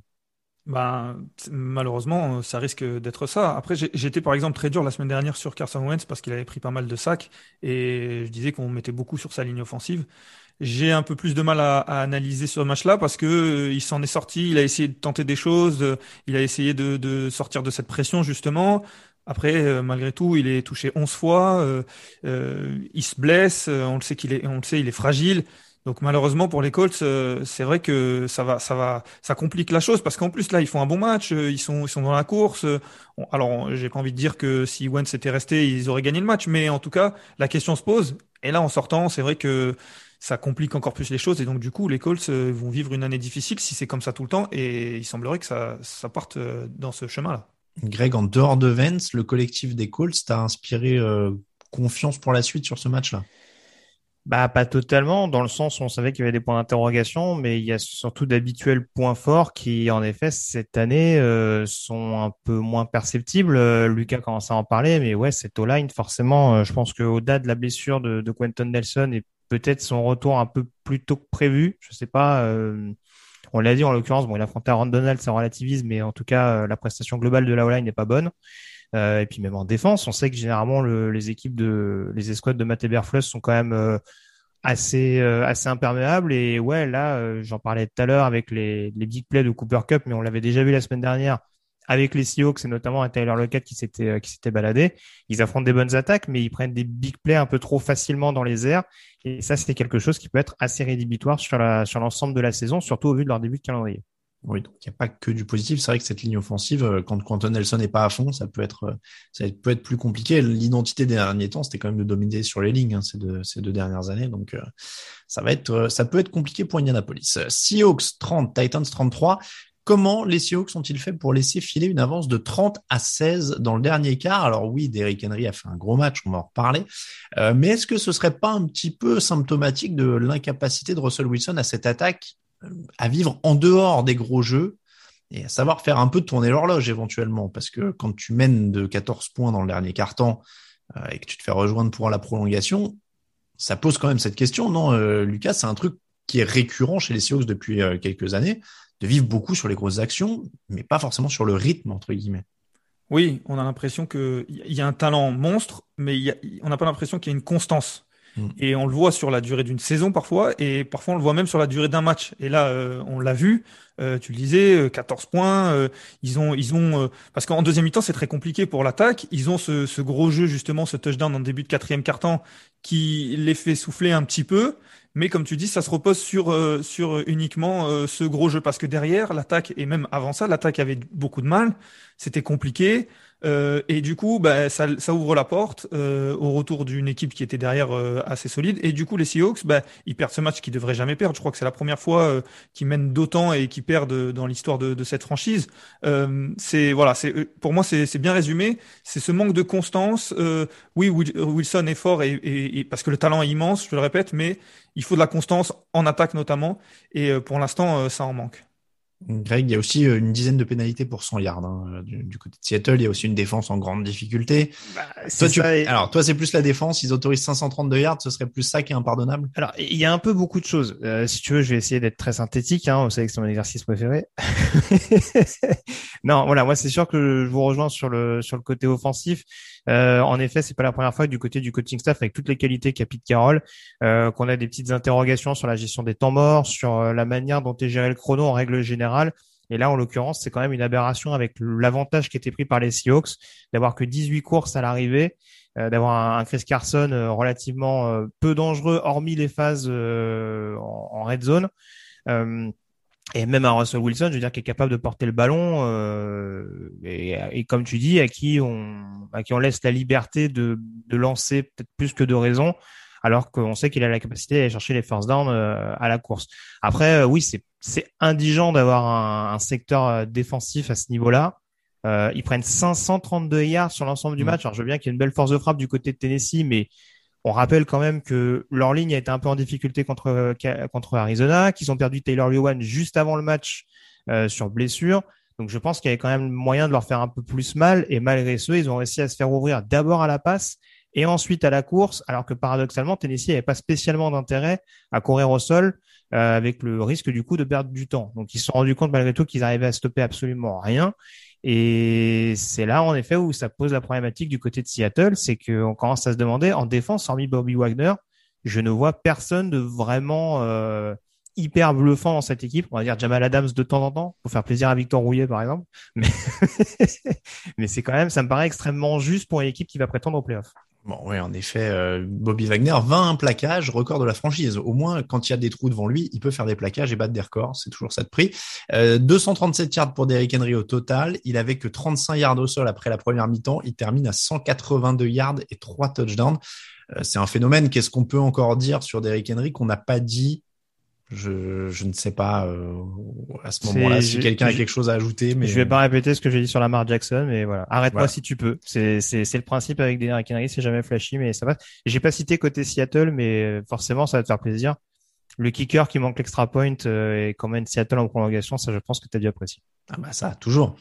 S9: Malheureusement, ça risque d'être ça. Après, j'étais par exemple très dur la semaine dernière sur Carson Wentz parce qu'il avait pris pas mal de sacs et je disais qu'on mettait beaucoup sur sa ligne offensive. J'ai un peu plus de mal à analyser ce match-là parce que il s'en est sorti, il a essayé de tenter des choses, il a essayé de sortir de cette pression justement. Après, malgré tout, il est touché 11 fois, il se blesse, on le sait il est fragile. Donc malheureusement pour les Colts, c'est vrai que ça complique la chose parce qu'en plus là ils font un bon match, ils sont dans la course. Alors j'ai pas envie de dire que si Wentz était resté, ils auraient gagné le match, mais en tout cas la question se pose. Et là en sortant, c'est vrai que ça complique encore plus les choses et donc du coup les Colts vont vivre une année difficile si c'est comme ça tout le temps et il semblerait que ça parte dans ce chemin-là.
S7: Greg, en dehors de Wentz, le collectif des Colts t'a inspiré confiance pour la suite sur ce match-là?
S8: Bah, pas totalement, dans le sens où on savait qu'il y avait des points d'interrogation, mais il y a surtout d'habituels points forts qui, en effet, cette année, sont un peu moins perceptibles. Lucas commence à en parler, mais ouais, cette O-line, forcément, je pense qu'au-delà de la blessure de Quentin Nelson et peut-être son retour un peu plus tôt que prévu, je sais pas, On l'a dit en l'occurrence, bon, il affrontait Aaron Donald, ça relativise, mais en tout cas, la prestation globale de la O-line n'est pas bonne. Et puis même en défense, on sait que généralement les escouades de Matt Eberflus sont quand même assez imperméables. Et ouais, là, j'en parlais tout à l'heure avec les big plays de Cooper Kupp, mais on l'avait déjà vu la semaine dernière avec les Seahawks et notamment un Tyler Lockett qui s'était baladé. Ils affrontent des bonnes attaques, mais ils prennent des big plays un peu trop facilement dans les airs. Et ça, c'est quelque chose qui peut être assez rédhibitoire sur l'ensemble de la saison, surtout au vu de leur début de calendrier.
S7: Oui, donc il n'y a pas que du positif. C'est vrai que cette ligne offensive, quand Quentin Nelson n'est pas à fond, ça peut être plus compliqué. L'identité des derniers temps, c'était quand même de dominer sur les lignes, ces deux dernières années. Donc ça peut être compliqué pour Indianapolis. Seahawks 30, Titans 33. Comment les Seahawks ont-ils fait pour laisser filer une avance de 30-16 dans le dernier quart? Alors oui, Derrick Henry a fait un gros match, on va en reparler. Mais est-ce que ce serait pas un petit peu symptomatique de l'incapacité de Russell Wilson à cette attaque à vivre en dehors des gros jeux et à savoir faire un peu tourner l'horloge éventuellement? Parce que quand tu mènes de 14 points dans le dernier quart-temps et que tu te fais rejoindre pour la prolongation, ça pose quand même cette question, non, Lucas? C'est un truc qui est récurrent chez les Seahawks depuis quelques années, de vivre beaucoup sur les grosses actions, mais pas forcément sur le rythme, entre guillemets.
S9: Oui, on a l'impression qu'il y a un talent monstre, mais on n'a pas l'impression qu'il y a une constance. Et on le voit sur la durée d'une saison parfois, et parfois on le voit même sur la durée d'un match. Et là, on l'a vu, tu le disais, 14 points, ils ont parce qu'en deuxième mi-temps, c'est très compliqué pour l'attaque. Ils ont ce gros jeu, justement, ce touchdown en début de quatrième quart-temps qui les fait souffler un petit peu. Mais comme tu dis, ça se repose sur uniquement ce gros jeu, parce que derrière, l'attaque, et même avant ça, l'attaque avait beaucoup de mal, c'était compliqué. Et du coup, ça ouvre la porte au retour d'une équipe qui était derrière assez solide. Et du coup, les Seahawks, ils perdent ce match qu'ils devraient jamais perdre. Je crois que c'est la première fois qu'ils mènent d'autant et qu'ils perdent dans l'histoire de cette franchise. Pour moi, c'est bien résumé. C'est ce manque de constance. Oui, Wilson est fort et parce que le talent est immense, je le répète, mais il faut de la constance en attaque notamment. Et pour l'instant, ça en manque.
S7: Greg, il y a aussi une dizaine de pénalités pour 100 yards du côté de Seattle. Il y a aussi une défense en grande difficulté. Alors, toi, c'est plus la défense. Ils autorisent 532 yards. Ce serait plus ça qui est impardonnable?
S8: Alors, il y a un peu beaucoup de choses. Si tu veux, je vais essayer d'être très synthétique. Vous savez que c'est mon exercice préféré. Non, voilà, moi, c'est sûr que je vous rejoins sur le côté offensif. En effet, c'est pas la première fois que du côté du coaching staff, avec toutes les qualités qu'a Pete Carroll, qu'on a des petites interrogations sur la gestion des temps morts, sur la manière dont est géré le chrono en règle générale. Et là, en l'occurrence, c'est quand même une aberration avec l'avantage qui était pris par les Seahawks d'avoir que 18 courses à l'arrivée, d'avoir un Chris Carson relativement peu dangereux, hormis les phases en red zone. Et même un Russell Wilson, je veux dire, qui est capable de porter le ballon et comme tu dis, à qui on laisse la liberté de lancer peut-être plus que de raison, alors qu'on sait qu'il a la capacité d'aller chercher les first downs à la course. Après, oui, c'est indigent d'avoir un secteur défensif à ce niveau-là. Ils prennent 532 yards sur l'ensemble du match. Alors, je veux bien qu'il y ait une belle force de frappe du côté de Tennessee, mais on rappelle quand même que leur ligne a été un peu en difficulté contre Arizona, qu'ils ont perdu Taylor Lewan juste avant le match sur blessure. Donc je pense qu'il y avait quand même moyen de leur faire un peu plus mal. Et malgré ce, ils ont réussi à se faire ouvrir d'abord à la passe et ensuite à la course, alors que paradoxalement, Tennessee n'avait pas spécialement d'intérêt à courir au sol avec le risque du coup de perdre du temps. Donc ils se sont rendus compte malgré tout qu'ils arrivaient à stopper absolument rien. Et c'est là, en effet, où ça pose la problématique du côté de Seattle, c'est qu'on commence à se demander, en défense, hormis Bobby Wagner, je ne vois personne de vraiment hyper bluffant dans cette équipe. On va dire Jamal Adams de temps en temps, pour faire plaisir à Victor Rouillet, par exemple. Mais c'est quand même, ça me paraît extrêmement juste pour une équipe qui va prétendre au playoff.
S7: Bon, oui, en effet, Bobby Wagner, 21 plaquages, record de la franchise. Au moins, quand il y a des trous devant lui, il peut faire des plaquages et battre des records. C'est toujours ça de prix. 237 yards pour Derrick Henry au total. Il avait que 35 yards au sol après la première mi-temps. Il termine à 182 yards et 3 touchdowns. C'est un phénomène. Qu'est-ce qu'on peut encore dire sur Derrick Henry qu'on n'a pas dit? Je ne sais pas à ce moment-là si quelqu'un a quelque chose à ajouter. Mais
S8: je vais pas répéter ce que j'ai dit sur Lamar Jackson, mais voilà. Arrête-moi si tu peux. C'est le principe avec Derrick Henry, c'est jamais flashy, mais ça va. J'ai pas cité côté Seattle, mais forcément ça va te faire plaisir. Le kicker qui manque l'extra point et qu'on mène Seattle en prolongation, ça je pense que tu as dû apprécier.
S7: Ah bah ça, toujours.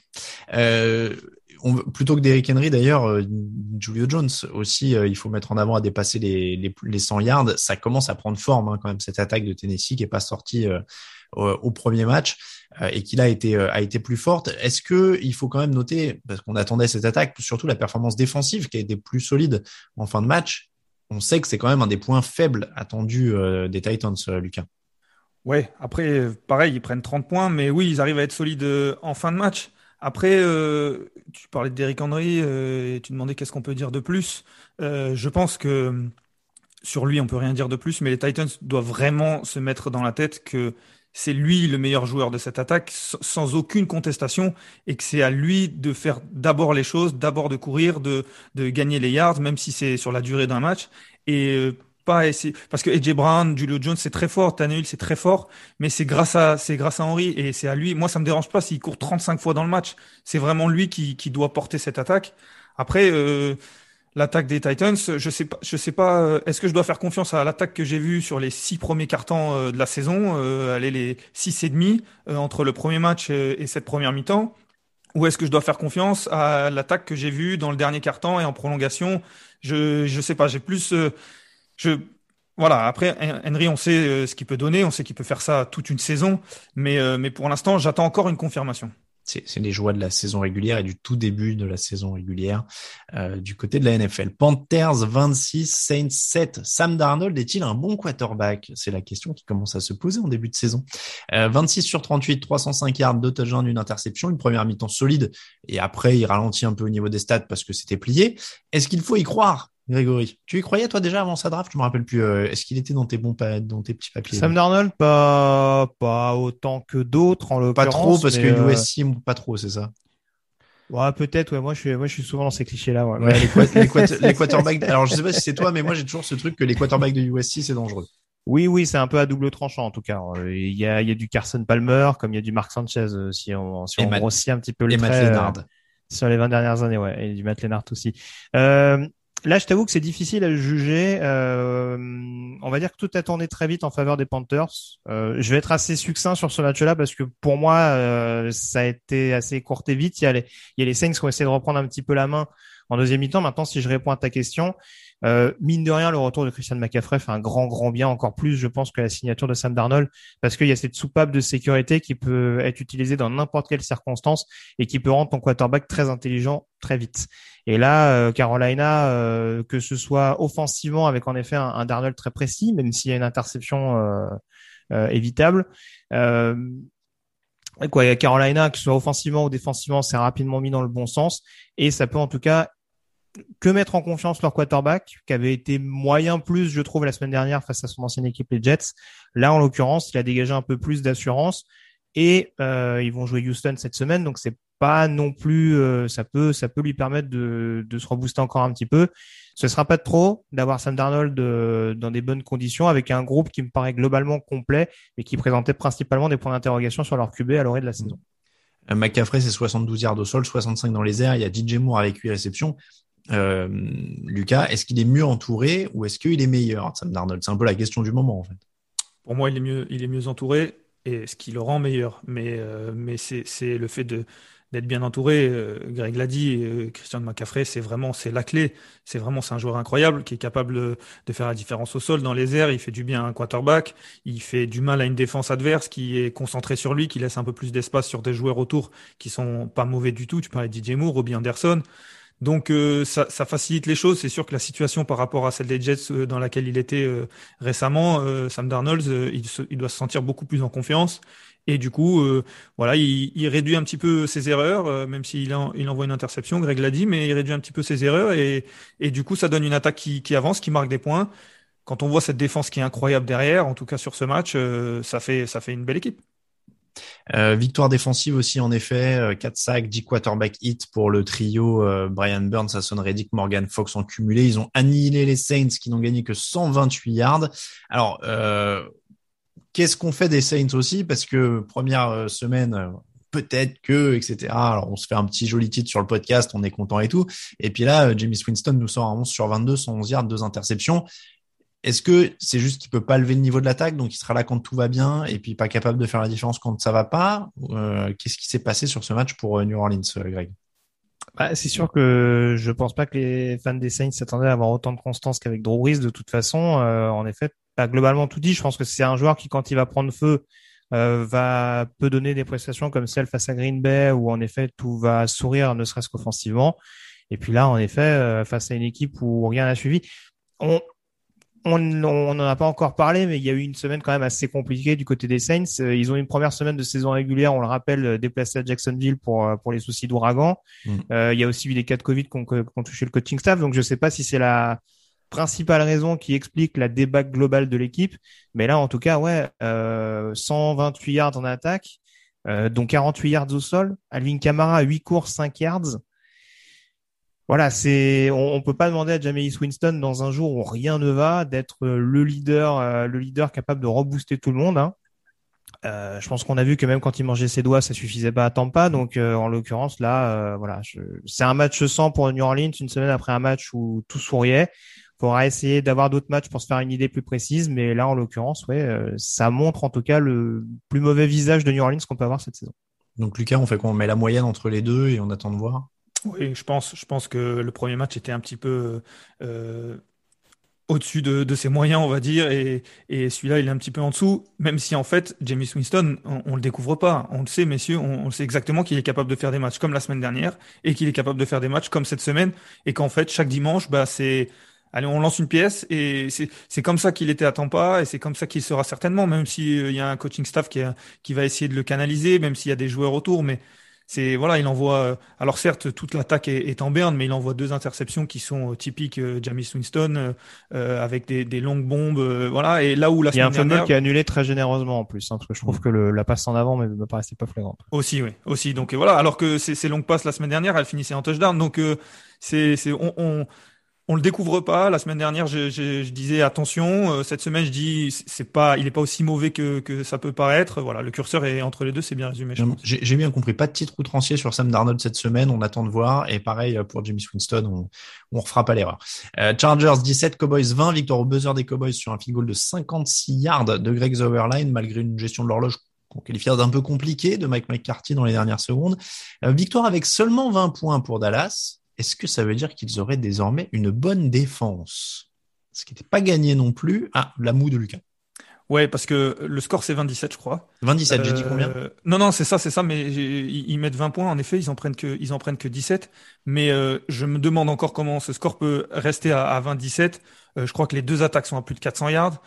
S7: Plutôt que Derrick Henry d'ailleurs, Julio Jones aussi, il faut mettre en avant à dépasser les 100 yards. Ça commence à prendre forme quand même, cette attaque de Tennessee qui est pas sortie au premier match et qui là a été plus forte. Est-ce que il faut quand même noter, parce qu'on attendait cette attaque, surtout la performance défensive qui a été plus solide en fin de match. On sait que c'est quand même un des points faibles attendus des Titans, Lucas.
S9: Ouais, après, pareil, ils prennent 30 points, mais oui, ils arrivent à être solides en fin de match. Après, tu parlais de Derrick Henry et tu demandais qu'est-ce qu'on peut dire de plus. Je pense que sur lui, on peut rien dire de plus, mais les Titans doivent vraiment se mettre dans la tête que c'est lui le meilleur joueur de cette attaque, sans aucune contestation, et que c'est à lui de faire d'abord les choses, d'abord de courir, de gagner les yards, même si c'est sur la durée d'un match. Et pas essayer, parce que AJ Brown, Julio Jones, c'est très fort, Tannehill, c'est très fort, mais c'est grâce à Henry et c'est à lui. Moi, ça me dérange pas s'il court 35 fois dans le match. C'est vraiment lui qui doit porter cette attaque. Après, l'attaque des Titans, je sais pas. Est-ce que je dois faire confiance à l'attaque que j'ai vue sur les 6 premiers quarts-temps de la saison, aller les 6,5 entre le premier match et cette première mi-temps, ou est-ce que je dois faire confiance à l'attaque que j'ai vue dans le dernier quart-temps et en prolongation? Je sais pas. J'ai plus. Voilà. Après, Henry, on sait ce qu'il peut donner, on sait qu'il peut faire ça toute une saison, mais pour l'instant, j'attends encore une confirmation.
S7: C'est les joies de la saison régulière et du tout début de la saison régulière du côté de la NFL. Panthers 26, Saints 7. Sam Darnold est-il un bon quarterback? C'est la question qui commence à se poser en début de saison. 26 sur 38, 305 yards, 2 touchdowns, une interception, une première mi-temps solide. Et après, il ralentit un peu au niveau des stats parce que c'était plié. Est-ce qu'il faut y croire, Grégory? Tu y croyais toi déjà avant sa draft? Je me rappelle plus. Est-ce qu'il était dans tes petits papiers?
S8: Sam Darnold, pas autant que d'autres en l'occurrence.
S7: Pas trop parce
S8: mais,
S7: que USC, pas trop, c'est ça?
S8: Ouais, peut-être. Ouais, moi je suis souvent dans ces clichés-là. Ouais.
S7: Ouais, les quarterbacks. Alors je sais pas si c'est toi, mais moi j'ai toujours ce truc que les quarterbacks de USC c'est dangereux.
S8: Oui, c'est un peu à double tranchant en tout cas. Il y a du Carson Palmer, comme il y a du Mark Sanchez si on grossit un petit peu le trait.
S7: Matt Lennard.
S8: Sur les 20 dernières années, ouais, et du Matt Lennard aussi. Là, je t'avoue que c'est difficile à juger. On va dire que tout a tourné très vite en faveur des Panthers. Je vais être assez succinct sur ce match-là parce que pour moi, ça a été assez court et vite. Il y a les Saints qui ont essayé de reprendre un petit peu la main en deuxième mi-temps. Maintenant, si je réponds à ta question, mine de rien, le retour de Christian McCaffrey fait un grand bien, encore plus, je pense, que la signature de Sam Darnold, parce qu'il y a cette soupape de sécurité qui peut être utilisée dans n'importe quelle circonstance et qui peut rendre ton quarterback très intelligent très vite. Et là, Carolina, que ce soit offensivement avec en effet un Darnold très précis, même s'il y a une interception évitable, Carolina, que ce soit offensivement ou défensivement, c'est rapidement mis dans le bon sens et ça peut en tout cas que mettre en confiance leur quarterback, qui avait été moyen plus, je trouve, la semaine dernière face à son ancienne équipe, les Jets. Là, en l'occurrence, il a dégagé un peu plus d'assurance et ils vont jouer Houston cette semaine, donc c'est pas non plus, ça peut lui permettre de se rebooster encore un petit peu. Ce sera pas de trop d'avoir Sam Darnold dans des bonnes conditions avec un groupe qui me paraît globalement complet et qui présentait principalement des points d'interrogation sur leur QB à l'orée de la saison.
S7: McCaffrey, c'est 72 yards au sol, 65 dans les airs. Il y a DJ Moore avec 8 réceptions. Lucas, est-ce qu'il est mieux entouré ou est-ce qu'il est meilleur, Sam Darnold? C'est un peu la question du moment, en fait.
S9: Pour moi, il est mieux entouré et ce qui le rend meilleur. Mais c'est le fait d'être bien entouré. Greg l'a dit, Christian McCaffrey, c'est la clé. C'est un joueur incroyable qui est capable de faire la différence au sol, dans les airs. Il fait du bien à un quarterback. Il fait du mal à une défense adverse qui est concentrée sur lui, qui laisse un peu plus d'espace sur des joueurs autour qui sont pas mauvais du tout. Tu parlais de DJ Moore, Robbie Anderson. Donc ça facilite les choses. C'est sûr que la situation par rapport à celle des Jets dans laquelle il était récemment, Sam Darnold, il doit se sentir beaucoup plus en confiance. Et du coup, voilà, il réduit un petit peu ses erreurs, même s'il envoie une interception, Greg l'a dit, mais il réduit un petit peu ses erreurs. Et du coup, ça donne une attaque qui avance, qui marque des points. Quand on voit cette défense qui est incroyable derrière, en tout cas sur ce match, ça fait une belle équipe.
S7: Victoire défensive aussi en effet, 4 sacs, 10 quarterback hits pour le trio Brian Burns, Hassan Reddick, Morgan Fox en cumulé. Ils ont annihilé les Saints qui n'ont gagné que 128 yards. Alors, qu'est-ce qu'on fait des Saints aussi? Parce que première semaine, peut-être que, etc. Alors, on se fait un petit joli titre sur le podcast, on est content et tout. Et puis là, Jameis Winston nous sort un 11 sur 22, 111 yards, 2 interceptions. Est-ce que c'est juste qu'il peut pas lever le niveau de l'attaque, donc il sera là quand tout va bien et puis pas capable de faire la différence quand ça va pas? Qu'est-ce qui s'est passé sur ce match pour New Orleans, Greg?
S8: C'est sûr que je pense pas que les fans des Saints s'attendaient à avoir autant de constance qu'avec Drew Brees de toute façon. En effet, globalement tout dit. Je pense que c'est un joueur qui, quand il va prendre feu, peut donner des prestations comme celle face à Green Bay où en effet tout va sourire, ne serait-ce qu'offensivement. Et puis là, en effet, face à une équipe où rien n'a suivi, on n'en a pas encore parlé, mais il y a eu une semaine quand même assez compliquée du côté des Saints. Ils ont une première semaine de saison régulière, on le rappelle, déplacée à Jacksonville pour les soucis d'ouragan. Il y a aussi eu des cas de Covid qui ont touché le coaching staff, donc je sais pas si c'est la principale raison qui explique la débâcle globale de l'équipe, mais là en tout cas 128 yards en attaque, dont 48 yards au sol. Alvin Kamara 8 courses, 5 yards. Voilà, on peut pas demander à Jameis Winston dans un jour où rien ne va d'être le leader capable de rebooster tout le monde, hein. Je pense qu'on a vu que même quand il mangeait ses doigts, ça suffisait pas à Tampa. Donc en l'occurrence là, c'est un match sans pour New Orleans, une semaine après un match où tout souriait. Faudra essayer d'avoir d'autres matchs pour se faire une idée plus précise, mais là en l'occurrence, ça montre en tout cas le plus mauvais visage de New Orleans qu'on peut avoir cette saison.
S7: Donc Lucas, on fait quoi? On met la moyenne entre les deux et on attend de voir?
S9: Oui, je pense que le premier match était un petit peu au-dessus de ses moyens, on va dire, et celui-là, il est un petit peu en dessous, même si en fait, Jameis Winston, on le découvre pas. On le sait, messieurs, on sait exactement qu'il est capable de faire des matchs comme la semaine dernière, et qu'il est capable de faire des matchs comme cette semaine, et qu'en fait, chaque dimanche, allez, on lance une pièce, et c'est comme ça qu'il était à Tampa, et c'est comme ça qu'il sera certainement, même s'il y a un coaching staff qui va essayer de le canaliser, même s'il y a des joueurs autour, mais il envoie, alors certes, toute l'attaque est en berne, mais il envoie 2 interceptions qui sont typiques Jameis Winston, avec des longues bombes, voilà. Et là où la
S8: il y a un
S9: semaine
S8: fumble
S9: dernière,
S8: qui est annulé très généreusement en plus, hein, parce que je trouve que la passe en avant me paraissait pas flagrante.
S9: aussi, oui, aussi. Donc voilà, alors que ces longues passes la semaine dernière, elles finissaient en touchdown. Donc on le découvre pas. La semaine dernière, je disais attention. Cette semaine, je dis il est pas aussi mauvais que ça peut paraître. Voilà, le curseur est entre les deux, c'est bien résumé.
S7: J'ai bien compris. Pas de titre outrancier sur Sam Darnold cette semaine. On attend de voir. Et pareil pour Jameis Winston, on refera pas l'erreur. Chargers 17, Cowboys 20. Victoire au buzzer des Cowboys sur un field goal de 56 yards de Greg Zuerlein, malgré une gestion de l'horloge qu'on qualifie d'un peu compliquée de Mike McCarthy dans les dernières secondes. Victoire avec seulement 20 points pour Dallas. Est-ce que ça veut dire qu'ils auraient désormais une bonne défense? Ce qui n'était pas gagné non plus. Ah, la moue de Lucas.
S9: Ouais, parce que le score c'est 27, je crois.
S7: 27, j'ai dit combien?
S9: Non, c'est ça, mais ils mettent 20 points. En effet, ils en prennent que 17. Mais je me demande encore comment ce score peut rester à 20-17. Je crois que les 2 attaques sont à plus de 400 yards.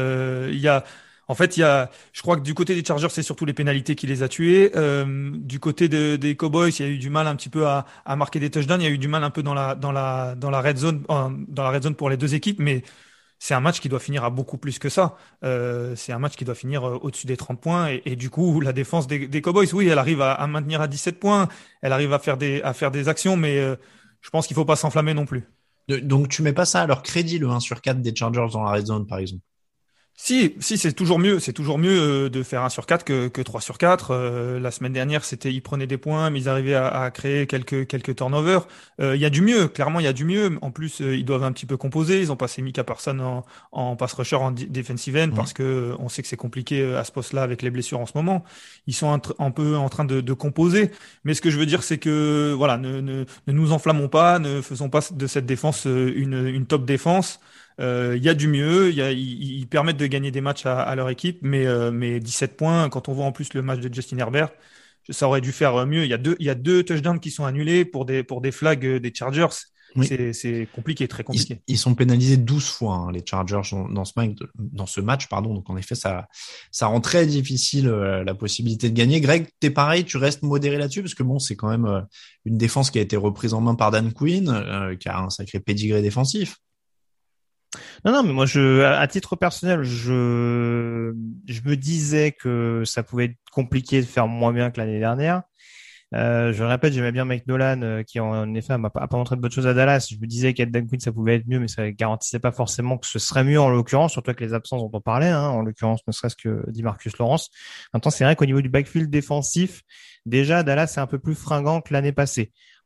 S9: Je crois que du côté des Chargers, c'est surtout les pénalités qui les a tués. Du côté des Cowboys, il y a eu du mal un petit peu à marquer des touchdowns. Il y a eu du mal un peu dans la red zone, dans la red zone pour les 2 équipes, mais c'est un match qui doit finir à beaucoup plus que ça. C'est un match qui doit finir au-dessus des 30 points. Et du coup, la défense des Cowboys, oui, elle arrive à maintenir à 17 points. Elle arrive à faire des actions, mais je pense qu'il faut pas s'enflammer non plus.
S7: Donc, tu mets pas ça à leur crédit, le 1/4 des Chargers dans la red zone, par exemple?
S9: Si, c'est toujours mieux. C'est toujours mieux de faire 1/4 que 3/4. La semaine dernière, ils prenaient des points, mais ils arrivaient à créer quelques turnovers. Il y a du mieux, clairement, il y a du mieux. En plus, ils doivent un petit peu composer. Ils ont passé Micah Parsons en pass rusher, en defensive end, parce que on sait que c'est compliqué à ce poste-là avec les blessures en ce moment. Ils sont un peu en train de composer. Mais ce que je veux dire, c'est que voilà, ne nous enflammons pas, ne faisons pas de cette défense une top défense. Il y a du mieux, ils permettent de gagner des matchs à leur équipe, mais 17 points, quand on voit en plus le match de Justin Herbert, ça aurait dû faire mieux. Il y a deux touchdowns qui sont annulés pour des flags des Chargers. Oui. C'est compliqué, très compliqué.
S7: Ils sont pénalisés 12 fois, hein, les Chargers, dans ce match, pardon. Donc, en effet, ça rend très difficile la possibilité de gagner. Greg, t'es pareil, tu restes modéré là-dessus, parce que bon, c'est quand même une défense qui a été reprise en main par Dan Quinn, qui a un sacré pédigré défensif.
S8: Non, mais moi, à titre personnel, je me disais que ça pouvait être compliqué de faire moins bien que l'année dernière. Je le répète, j'aimais bien Mike Nolan, qui en effet n'a pas montré de bonnes choses à Dallas. Je me disais qu'avec Dan Quinn, ça pouvait être mieux, mais ça garantissait pas forcément que ce serait mieux en l'occurrence, surtout avec les absences dont on parlait, hein, en l'occurrence, ne serait-ce que DeMarcus Lawrence. Maintenant, c'est vrai qu'au niveau du backfield défensif, déjà, Dallas est un peu plus fringant que l'année passée.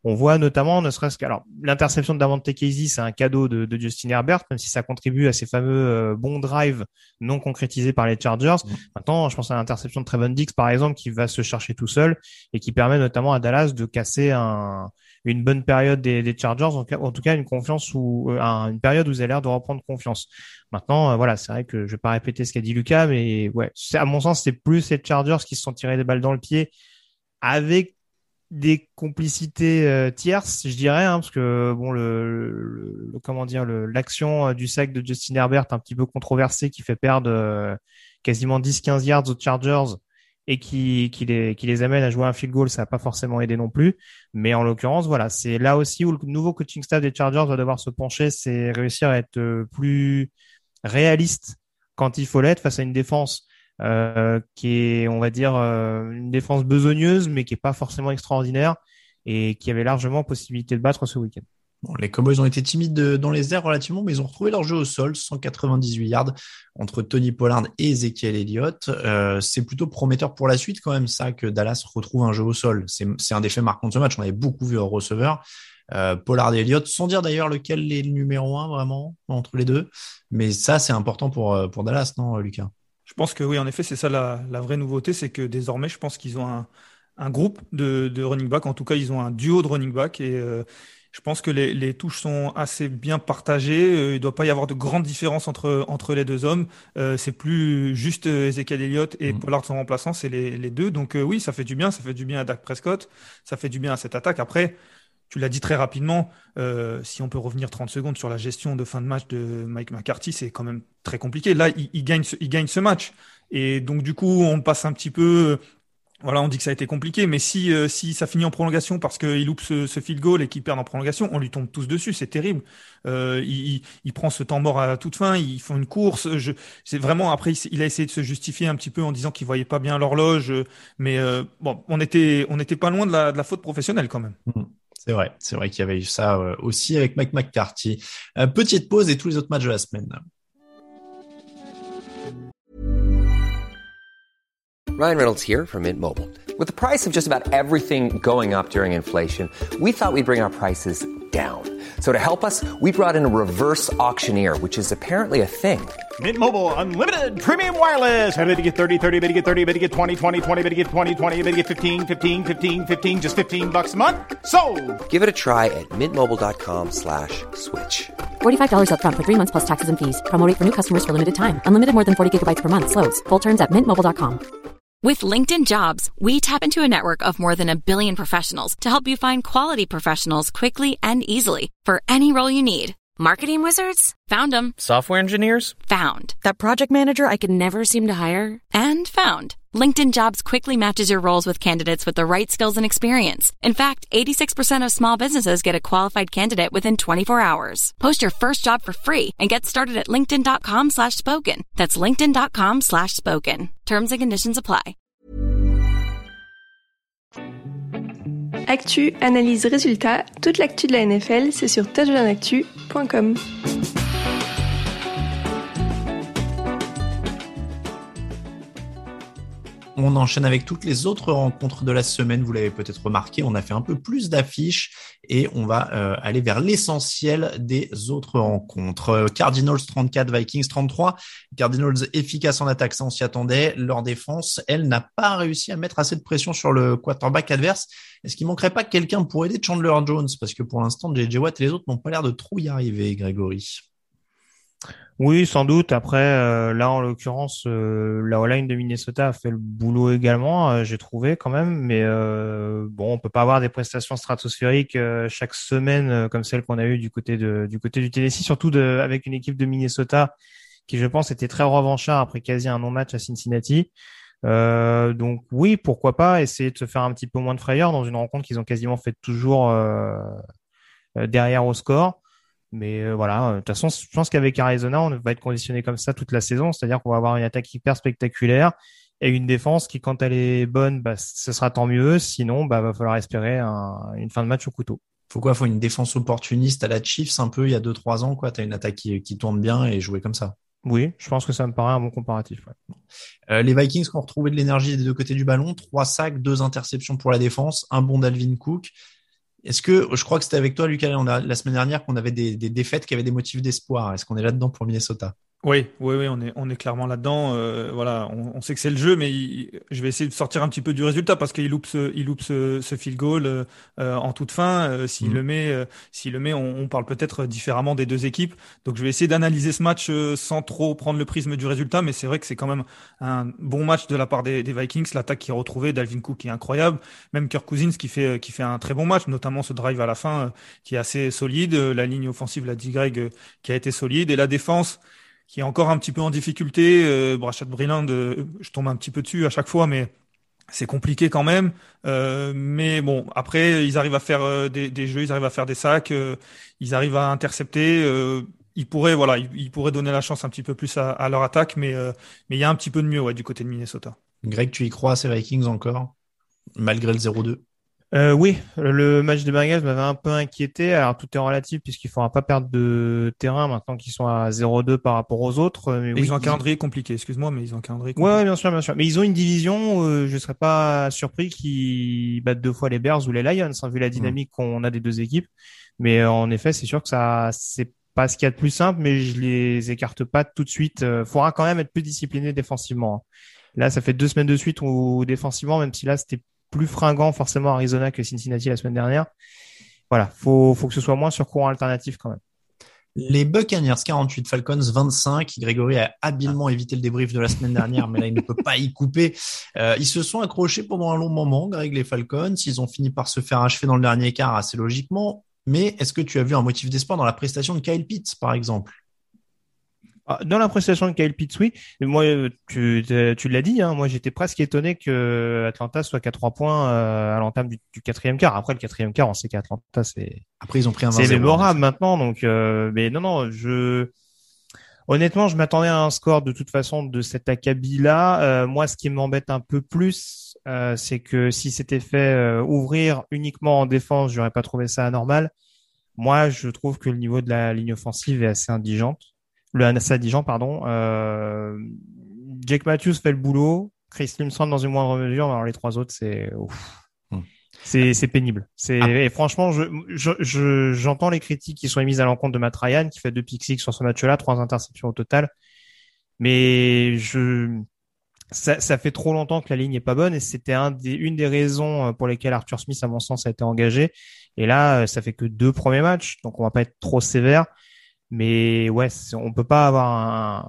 S8: On voit notamment, ne serait-ce que, alors, l'interception de Davante Casey, c'est un cadeau de Justin Herbert, même si ça contribue à ces fameux bons drives non concrétisés par les Chargers. Maintenant, je pense à l'interception de Trevon Diggs, par exemple, qui va se chercher tout seul et qui permet notamment à Dallas de casser une bonne période des Chargers, en tout cas une confiance une période où ils ont l'air de reprendre confiance. Maintenant, voilà, c'est vrai que je vais pas répéter ce qu'a dit Lucas, mais ouais, à mon sens, c'est plus les Chargers qui se sont tirés des balles dans le pied avec des complicités tierces, je dirais, parce que bon, l'action du sac de Justin Herbert un petit peu controversé qui fait perdre quasiment 10-15 yards aux Chargers et qui les amène à jouer un field goal, ça n'a pas forcément aidé non plus. Mais en l'occurrence, voilà, c'est là aussi où le nouveau coaching staff des Chargers va devoir se pencher, c'est réussir à être plus réaliste quand il faut l'être face à une défense qui est, on va dire, une défense besogneuse, mais qui est pas forcément extraordinaire et qui avait largement possibilité de battre ce week-end.
S7: Bon, les Cowboys ont été timides dans les airs relativement, mais ils ont retrouvé leur jeu au sol, 198 yards entre Tony Pollard et Ezekiel Elliott. C'est plutôt prometteur pour la suite quand même, ça, que Dallas retrouve un jeu au sol. C'est un des faits marquants de ce match. On avait beaucoup vu en receveur. Pollard et Elliott, sans dire d'ailleurs lequel est le numéro 1 vraiment entre les deux. Mais ça, c'est important pour Dallas, non, Lucas?
S9: Je pense que oui, en effet, c'est ça la vraie nouveauté, c'est que désormais, je pense qu'ils ont un groupe de running back. En tout cas, ils ont un duo de running back et je pense que les touches sont assez bien partagées. Il ne doit pas y avoir de grandes différences entre les deux hommes. C'est plus juste Ezekiel Elliott et Pollard son remplaçant, c'est les deux. Donc oui, ça fait du bien. Ça fait du bien à Dak Prescott. Ça fait du bien à cette attaque. Après, tu l'as dit très rapidement, si on peut revenir 30 secondes sur la gestion de fin de match de Mike McCarthy, c'est quand même très compliqué. Là, il gagne ce match. Et donc, du coup, on passe un petit peu... Voilà, on dit que ça a été compliqué, mais si ça finit en prolongation parce qu'il loupe ce field goal et qu'il perd en prolongation, on lui tombe tous dessus, c'est terrible. Il prend ce temps mort à toute fin, ils font une course. C'est vraiment après, il a essayé de se justifier un petit peu en disant qu'il voyait pas bien l'horloge, mais bon, on était pas loin de la faute professionnelle quand même.
S7: C'est vrai qu'il y avait eu ça aussi avec Mike McCarthy. Petite pause et tous les autres matchs de la semaine.
S4: Ryan Reynolds here from Mint Mobile. With the price of just about everything going up during inflation, we thought we'd bring our prices down. So to help us, we brought in a reverse auctioneer, which is apparently a thing.
S5: Mint Mobile Unlimited Premium Wireless. How to get 30, 30, how to get 30, how to get 20, 20, 20, how to get 20, 20, how to get 15, 15, 15, 15, just $15 a month? Sold!
S4: Give it a try at mintmobile.com/switch.
S1: $45 up front for 3 months plus taxes and fees. Promo rate for new customers for limited time. Unlimited more than 40 gigabytes per month. Slows full terms at mintmobile.com.
S3: With LinkedIn Jobs, we tap into a network of more than 1 billion professionals to help you find quality professionals quickly and easily for any role you need. Marketing wizards? Found them.
S10: Software engineers?
S3: Found. That project manager I could never seem to hire? And found. LinkedIn Jobs quickly matches your roles with candidates with the right skills and experience. In fact, 86% of small businesses get a qualified candidate within 24 hours. Post your first job for free and get started at linkedin.com/spoken. That's linkedin.com/spoken. Terms and conditions apply.
S11: Actu, analyse, résultat, toute l'actu de la NFL, c'est sur touchdownactu.com.
S7: On enchaîne avec toutes les autres rencontres de la semaine. Vous l'avez peut-être remarqué, on a fait un peu plus d'affiches et on va aller vers l'essentiel des autres rencontres. Cardinals 34, Vikings 33. Cardinals efficaces en attaque, ça on s'y attendait. Leur défense, elle, n'a pas réussi à mettre assez de pression sur le quarterback adverse. Est-ce qu'il manquerait pas quelqu'un pour aider Chandler Jones? Parce que pour l'instant, JJ Watt et les autres n'ont pas l'air de trop y arriver, Grégory.
S8: Oui, sans doute. Après, là, en l'occurrence, la O-line de Minnesota a fait le boulot également, j'ai trouvé quand même. Mais bon, on peut pas avoir des prestations stratosphériques chaque semaine comme celle qu'on a eue du côté du Tennessee, surtout avec une équipe de Minnesota qui, je pense, était très revanchard après quasi un non-match à Cincinnati. Donc oui, pourquoi pas essayer de se faire un petit peu moins de frayeur dans une rencontre qu'ils ont quasiment fait toujours derrière au score. Mais voilà, de toute façon, je pense qu'avec Arizona, on va être conditionné comme ça toute la saison, c'est-à-dire qu'on va avoir une attaque hyper spectaculaire et une défense qui, quand elle est bonne, bah, ce sera tant mieux. Sinon, bah, va falloir espérer une fin de match au couteau.
S7: Faut une défense opportuniste à la Chiefs un peu il y a 2-3 ans, quoi. T'as une attaque qui tourne bien et jouer comme ça.
S8: Oui, je pense que ça me paraît un bon comparatif. Ouais.
S7: Les Vikings qui ont retrouvé de l'énergie des deux côtés du ballon, 3 sacs, 2 interceptions pour la défense, un bon Dalvin Cook. Est-ce que, je crois que c'était avec toi, Lucas, la semaine dernière, qu'on avait des défaites qui avaient des motifs d'espoir. Est-ce qu'on est là-dedans pour Minnesota?
S9: Oui, on est clairement là-dedans. Voilà, on sait que c'est le jeu, mais je vais essayer de sortir un petit peu du résultat parce qu'il loupe ce field goal en toute fin. S'il le met, on parle peut-être différemment des deux équipes. Donc, je vais essayer d'analyser ce match sans trop prendre le prisme du résultat, mais c'est vrai que c'est quand même un bon match de la part des Vikings. L'attaque qui est retrouvée, Dalvin Cook qui est incroyable, même Kirk Cousins qui fait un très bon match, notamment ce drive à la fin qui est assez solide. La ligne offensive, l'a dit Greg, qui a été solide, et la défense qui est encore un petit peu en difficulté. Brashad Breeland, je tombe un petit peu dessus à chaque fois, mais c'est compliqué quand même. Mais bon, après, ils arrivent à faire des jeux, ils arrivent à faire des sacs, ils arrivent à intercepter. Ils pourraient donner la chance un petit peu plus à leur attaque, mais il y a un petit peu de mieux, du côté de Minnesota.
S7: Greg, tu y crois à ces Vikings encore, malgré le 0-2?
S8: Oui, le match des Bengals m'avait un peu inquiété. Alors tout est relatif puisqu'il ne faudra pas perdre de terrain maintenant qu'ils sont à 0-2 par rapport aux autres. Mais
S9: oui, ils ont un calendrier compliqué, excuse-moi, mais ils ont un calendrier compliqué.
S8: Ouais, bien sûr. Mais ils ont une division, je ne serais pas surpris qu'ils battent 2 fois les Bears ou les Lions, vu la dynamique qu'on a des deux équipes. Mais en effet, c'est sûr que c'est pas ce qu'il y a de plus simple, mais je les écarte pas tout de suite. Faudra quand même être plus discipliné défensivement. Là, ça fait 2 semaines de suite où défensivement, même si là c'était plus fringant forcément Arizona que Cincinnati la semaine dernière. Voilà, faut que ce soit moins sur courant alternatif quand même.
S7: Les Buccaneers 48, Falcons 25. Grégory a habilement évité le débrief de la semaine dernière, mais là, il ne peut pas y couper. Ils se sont accrochés pendant un long moment, Greg, les Falcons. Ils ont fini par se faire achever dans le dernier quart assez logiquement. Mais est-ce que tu as vu un motif d'espoir dans la prestation de Kyle Pitts, par exemple?
S8: Dans la prestation de Kyle Pitts, oui. Moi, tu l'as dit, moi j'étais presque étonné que Atlanta soit qu'à 3 points à l'entame du quatrième quart. Après le quatrième quart, on sait qu'Atlanta
S7: après ils ont pris un 20-0.
S8: C'est mémorable maintenant, donc mais non, honnêtement, je m'attendais à un score de toute façon de cet acabit-là. Moi, ce qui m'embête un peu plus, c'est que si c'était fait ouvrir uniquement en défense, j'aurais pas trouvé ça anormal. Moi, je trouve que le niveau de la ligne offensive est assez indigent. Jake Matthews fait le boulot, Chris Limson dans une moindre mesure, alors les 3 autres, c'est pénible. Et franchement, j'entends les critiques qui sont émises à l'encontre de Matt Ryan, qui fait 2 pick six sur ce match-là, 3 interceptions au total. Mais ça fait trop longtemps que la ligne est pas bonne, et c'était une des raisons pour lesquelles Arthur Smith, à mon sens, a été engagé. Et là, ça fait que 2 premiers matchs, donc on va pas être trop sévère. Mais ouais, on peut pas avoir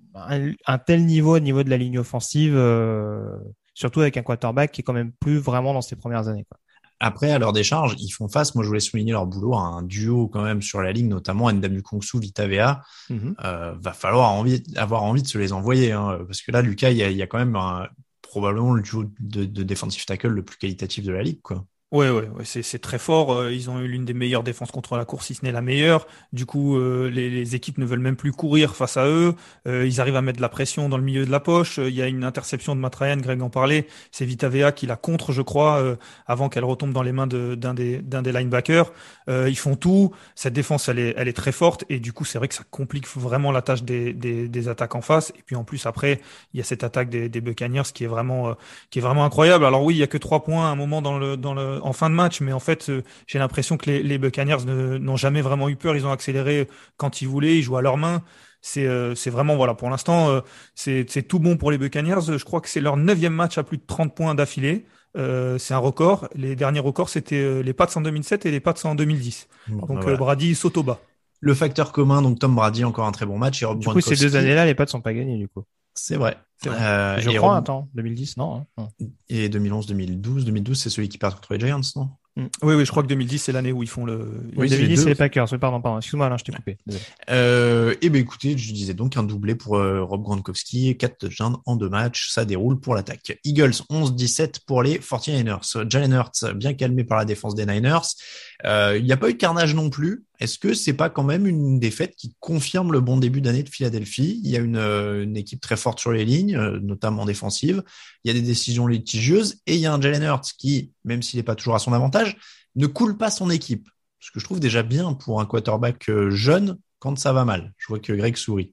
S8: un tel niveau au niveau de la ligne offensive, surtout avec un quarterback qui est quand même plus vraiment dans ses premières années, quoi.
S7: Après, à leur décharge, ils font face, moi je voulais souligner leur boulot, à un duo quand même sur la ligne, notamment Ndamukongsu, Vita Vea. Va falloir avoir envie de se les envoyer, parce que là, Lucas, il y a quand même probablement le duo de defensive tackle le plus qualitatif de la ligue, quoi.
S9: Ouais, c'est très fort. Ils ont eu l'une des meilleures défenses contre la course, si ce n'est la meilleure. Du coup, les équipes ne veulent même plus courir face à eux. Ils arrivent à mettre de la pression dans le milieu de la poche. Il y a une interception de Matt Ryan, Greg en parlait. C'est Vita Vea qui la contre, je crois, avant qu'elle retombe dans les mains d'un des linebackers. Ils font tout. Cette défense, elle est très forte, et du coup, c'est vrai que ça complique vraiment la tâche des attaques en face. Et puis en plus, après, il y a cette attaque des Buccaneers qui est vraiment incroyable. Alors oui, il y a que 3 points à un moment en fin de match, mais en fait, j'ai l'impression que les Buccaneers n'ont jamais vraiment eu peur. Ils ont accéléré quand ils voulaient, ils jouent à leurs mains. C'est vraiment, voilà, pour l'instant, c'est tout bon pour les Buccaneers. Je crois que c'est leur 9e match à plus de 30 points d'affilée. C'est un record. Les derniers records, c'était les Pats en 2007 et les Pats en 2010. Donc Brady saute au bas.
S7: Le facteur commun, donc Tom Brady, encore un très bon match. Et Rob Gronkowski.
S8: Du coup, ces 2 années-là, les Pats sont pas gagnés, du coup.
S7: C'est vrai.
S8: Je crois, 2010, non.
S7: Et 2011, 2012, c'est celui qui perd contre les Giants, non?
S9: Oui, je crois que 2010, c'est l'année où ils font le...
S8: Oui, 2010, c'est les Packers. Oui, pardon. Excuse-moi, Alain, je t'ai coupé.
S7: Écoutez, je disais donc un doublé pour Rob Gronkowski, 4 touchdowns en 2 matchs. Ça déroule pour l'attaque. Eagles, 11-17 pour les 49ers. Jalen Hurts, bien calmé par la défense des Niners. Il n'y a pas eu de carnage non plus. Est-ce que c'est pas quand même une défaite qui confirme le bon début d'année de Philadelphie? Il y a une équipe très forte sur les lignes, notamment défensive. Il y a des décisions litigieuses, et il y a un Jalen Hurts qui, même s'il n'est pas toujours à son avantage, ne coule pas son équipe. Ce que je trouve déjà bien pour un quarterback jeune quand ça va mal. Je vois que Greg sourit.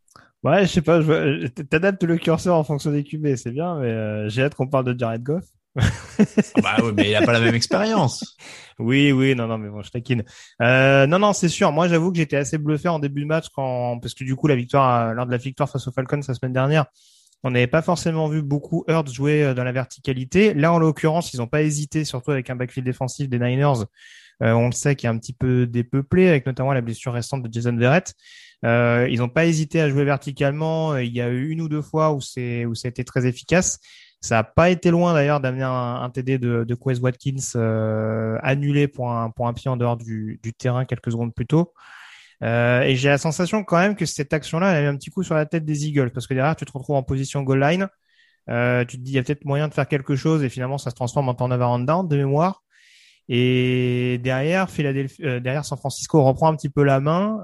S8: Ouais, je sais pas, t'adaptes le curseur en fonction des QB, c'est bien, mais j'ai hâte qu'on parle de Jared Goff.
S7: Bah oui, mais il a pas la même expérience.
S8: Oui, non, mais bon, je taquine. Non, c'est sûr. Moi, j'avoue que j'étais assez bluffé en début de match parce que du coup, lors de la victoire face aux Falcons la semaine dernière, on n'avait pas forcément vu beaucoup Hurts jouer dans la verticalité. Là, en l'occurrence, ils n'ont pas hésité, surtout avec un backfield défensif des Niners. On le sait, qui est un petit peu dépeuplé, avec notamment la blessure récente de Jason Verrett. Ils n'ont pas hésité à jouer verticalement. Il y a eu une ou deux fois où ça a été très efficace. Ça n'a pas été loin d'ailleurs d'amener un TD de Quez Watkins annulé pour un pied en dehors du terrain quelques secondes plus tôt. Et j'ai la sensation quand même que cette action-là, elle a eu un petit coup sur la tête des Eagles, parce que derrière, tu te retrouves en position goal line. Tu te dis, il y a peut-être moyen de faire quelque chose, et finalement, ça se transforme en turnover and down de mémoire. Et derrière, derrière San Francisco reprend un petit peu la main,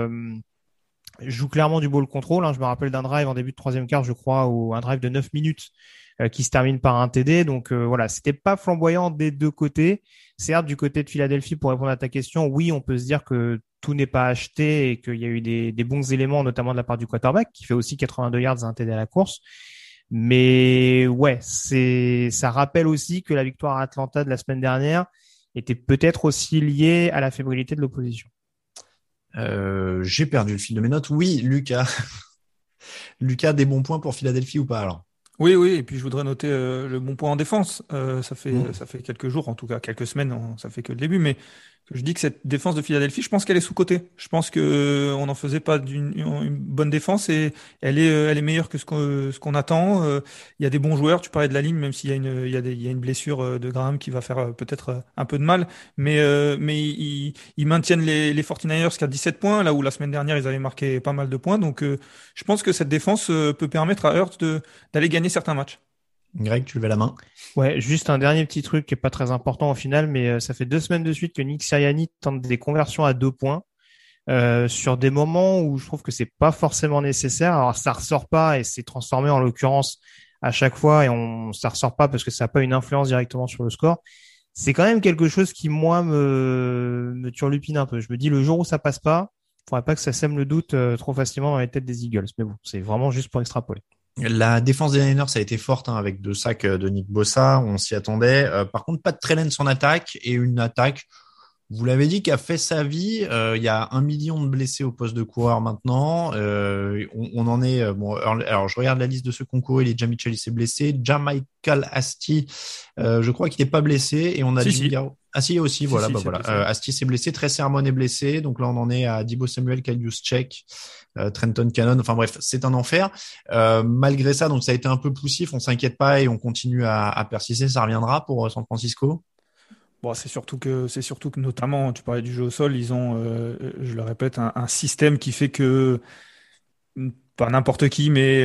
S8: joue clairement du ball control. Je me rappelle d'un drive en début de troisième quart, je crois, ou un drive de 9 minutes qui se termine par un TD. Donc voilà, c'était pas flamboyant des deux côtés. Certes, du côté de Philadelphie, pour répondre à ta question, oui, on peut se dire que tout n'est pas acheté et qu'il y a eu des bons éléments, notamment de la part du quarterback, qui fait aussi 82 yards et un TD à la course. Mais ouais, ça rappelle aussi que la victoire à Atlanta de la semaine dernière était peut-être aussi liée à la fébrilité de l'opposition.
S7: J'ai perdu le fil de mes notes. Oui, Lucas. Lucas, des bons points pour Philadelphie ou pas alors?
S9: Oui, et puis je voudrais noter le bon point en défense. Ça fait quelques jours, en tout cas quelques semaines, ça fait que le début, mais je dis que cette défense de Philadelphie, je pense qu'elle est sous-cotée. Je pense que on n'en faisait pas une bonne défense et elle est meilleure que ce qu'on attend. Il y a des bons joueurs. Tu parlais de la ligne, même s'il y a il y a une blessure de Graham qui va faire peut-être un peu de mal, mais ils maintiennent les 49ers qui a 17 points, là où la semaine dernière ils avaient marqué pas mal de points. Donc je pense que cette défense peut permettre à Hurts d'aller gagner certains matchs.
S7: Greg, tu levais la main.
S8: Ouais, juste un dernier petit truc qui est pas très important au final, mais ça fait 2 semaines de suite que Nick Sirianni tente des conversions à 2 points sur des moments où je trouve que c'est pas forcément nécessaire. Alors ça ressort pas et c'est transformé en l'occurrence à chaque fois et ça ressort pas parce que ça n'a pas une influence directement sur le score. C'est quand même quelque chose qui moi me turlupine un peu. Je me dis le jour où ça passe pas, faudrait pas que ça sème le doute trop facilement dans les têtes des Eagles. Mais bon, c'est vraiment juste pour extrapoler.
S7: La défense des Niners a été forte avec 2 sacs de Nick Bosa, on s'y attendait. Par contre, pas de Trey Lance en attaque et une attaque, vous l'avez dit, qui a fait sa vie. Il y a 1 million de blessés au poste de coureur maintenant. On en est alors je regarde la liste de ceux qui ont couru. Elijah Mitchell il s'est blessé, Jermichael Hasty, je crois qu'il n'est pas blessé et on a Assis aussi, voilà. Asti s'est blessé, Trey Sermon est blessé, donc là on en est à Deebo Samuel, Kyle Juszczyk, Trenton Cannon. Enfin bref, c'est un enfer. Malgré ça, donc ça a été un peu poussif, on s'inquiète pas et on continue à persister. Ça reviendra pour San Francisco.
S9: Bon, c'est surtout que notamment, tu parlais du jeu au sol, ils ont, je le répète, un système qui fait que pas n'importe qui, mais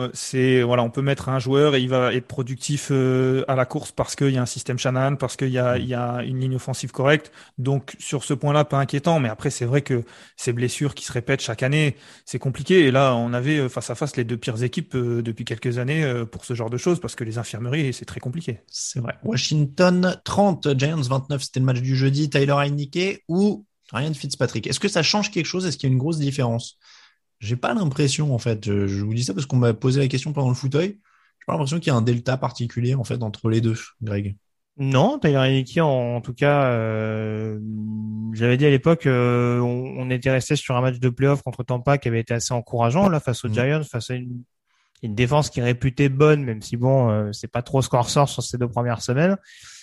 S9: on peut mettre un joueur et il va être productif à la course parce qu'il y a un système Shanahan, parce qu'il y a une ligne offensive correcte. Donc sur ce point-là, pas inquiétant. Mais après, c'est vrai que ces blessures qui se répètent chaque année, c'est compliqué. Et là, on avait face à face les 2 pires équipes depuis quelques années pour ce genre de choses, parce que les infirmeries, c'est très compliqué.
S7: C'est vrai. Washington 30, Giants 29, c'était le match du jeudi. Tyler Heinicke ou Ryan Fitzpatrick. Est-ce que ça change quelque chose? Est-ce qu'il y a une grosse différence? J'ai pas l'impression, en fait. Je vous dis ça parce qu'on m'a posé la question pendant le fauteuil. J'ai pas l'impression qu'il y a un delta particulier, en fait, entre les deux, Greg.
S8: Non, Tyler Heinicke, en tout cas, j'avais dit à l'époque, on était resté sur un match de playoff contre Tampa qui avait été assez encourageant, là, face aux Giants, face à une défense qui est réputée bonne, même si bon, c'est pas trop ce qu'on ressort sur ces 2 premières semaines.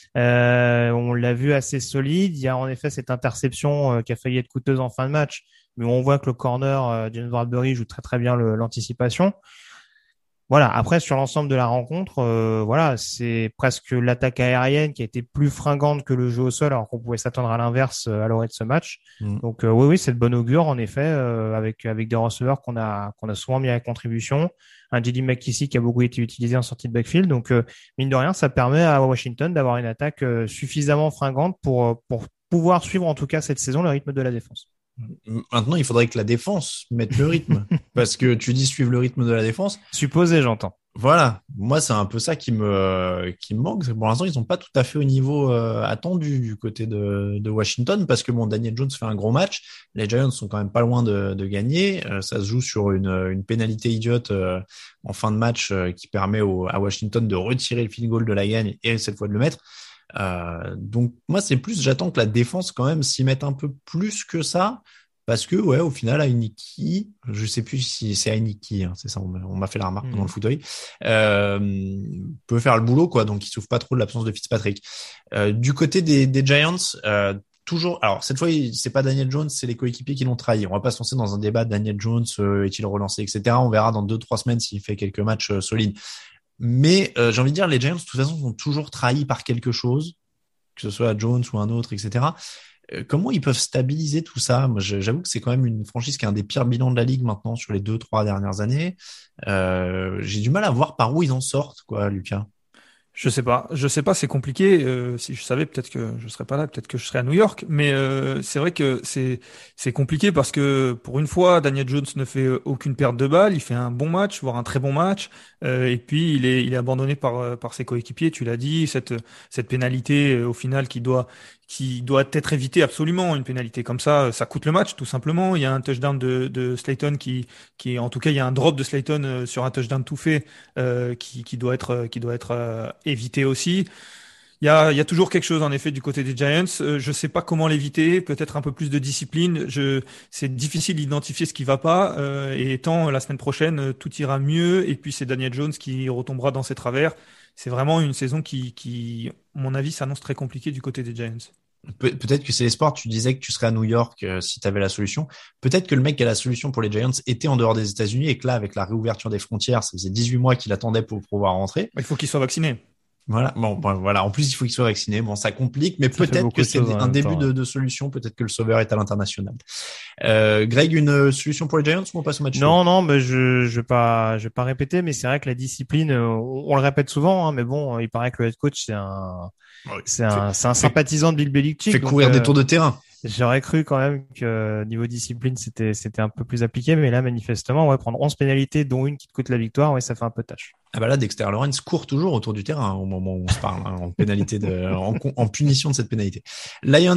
S8: On l'a vu assez solide. Il y a en effet cette interception qui a failli être coûteuse en fin de match, mais on voit que le corner James Bradbury joue très très bien l'anticipation. Voilà. Après, sur l'ensemble de la rencontre, c'est presque l'attaque aérienne qui a été plus fringante que le jeu au sol, alors qu'on pouvait s'attendre à l'inverse à l'orée de ce match. Donc oui, c'est de bon augure en effet, avec des receveurs qu'on a souvent mis à contribution. Un J.D. McKissick qui a beaucoup été utilisé en sortie de backfield. Donc mine de rien, ça permet à Washington d'avoir une attaque suffisamment fringante pour pouvoir suivre en tout cas cette saison le rythme de la défense.
S7: Maintenant, il faudrait que la défense mette le rythme. Parce que tu dis suivre le rythme de la défense.
S8: Supposé, j'entends.
S7: Voilà, moi c'est un peu ça qui me manque. C'est que pour l'instant, ils sont pas tout à fait au niveau attendu du côté de Washington parce que bon, Daniel Jones fait un gros match. Les Giants sont quand même pas loin de gagner. Ça se joue sur une pénalité idiote en fin de match qui permet à Washington de retirer le field goal de la gagne et cette fois de le mettre. Donc moi c'est plus, j'attends que la défense quand même s'y mette un peu plus que ça. Parce que, ouais, au final, Heineke, je sais plus si c'est Heineke, hein, c'est ça, on m'a fait la remarque pendant le fauteuil, peut faire le boulot, quoi, donc il souffre pas trop de l'absence de Fitzpatrick. Du côté des Giants, toujours, alors cette fois, c'est pas Daniel Jones, c'est les coéquipiers qui l'ont trahi. On va pas se lancer dans un débat de Daniel Jones, est-il relancé, etc. On verra dans 2-3 semaines s'il fait quelques matchs solides. Mais j'ai envie de dire, les Giants, de toute façon, sont toujours trahis par quelque chose, que ce soit Jones ou un autre, etc. Comment ils peuvent stabiliser tout ça? Moi, j'avoue que c'est quand même une franchise qui a un des pires bilans de la ligue maintenant sur les 2-3 dernières années. J'ai du mal à voir par où ils en sortent, quoi, Lucas.
S9: Je sais pas, c'est compliqué. Si je savais, peut-être que je serais pas là, peut-être que je serais à New York. Mais c'est vrai que c'est compliqué parce que pour une fois, Daniel Jones ne fait aucune perte de balle. Il fait un bon match, voire un très bon match. Et puis il est abandonné par ses coéquipiers. Tu l'as dit, cette pénalité au final qui doit être évitée absolument. Une pénalité comme ça coûte le match tout simplement. Il y a un touchdown de Slayton qui en tout cas il y a un drop de Slayton sur un touchdown tout fait qui doit être éviter aussi. Il y a toujours quelque chose en effet du côté des Giants. Je sais pas comment l'éviter. Peut-être un peu plus de discipline. C'est difficile d'identifier ce qui va pas. Et étant la semaine prochaine, tout ira mieux. Et puis c'est Daniel Jones qui retombera dans ses travers. C'est vraiment une saison qui, à mon avis, s'annonce très compliquée du côté des Giants.
S7: Peut-être que c'est les sports. Tu disais que tu serais à New York si tu avais la solution. Peut-être que le mec qui a la solution pour les Giants était en dehors des États-Unis et que là, avec la réouverture des frontières, ça faisait 18 mois qu'il attendait pour pouvoir rentrer.
S9: Il faut qu'il soit vacciné.
S7: Voilà. Bon, voilà. En plus, il faut qu'il soit vacciné. Bon, ça complique, mais peut-être que c'est un début de solution. Peut-être que le sauveur est à l'international. Greg, une solution pour les Giants ou on passe au match?
S8: Non, mais je vais pas répéter, mais c'est vrai que la discipline, on le répète souvent, hein, mais bon, il paraît que le head coach, c'est un sympathisant de Bill Belichick.
S7: Fait courir des tours de terrain.
S8: J'aurais cru quand même que niveau discipline, c'était un peu plus appliqué, mais là, manifestement, ouais, prendre 11 pénalités, dont une qui te coûte la victoire, ouais, ça fait un peu tâche.
S7: Ah bah là, Dexter Lawrence court toujours autour du terrain au moment où on se parle, en pénalité en punition de cette pénalité. Lions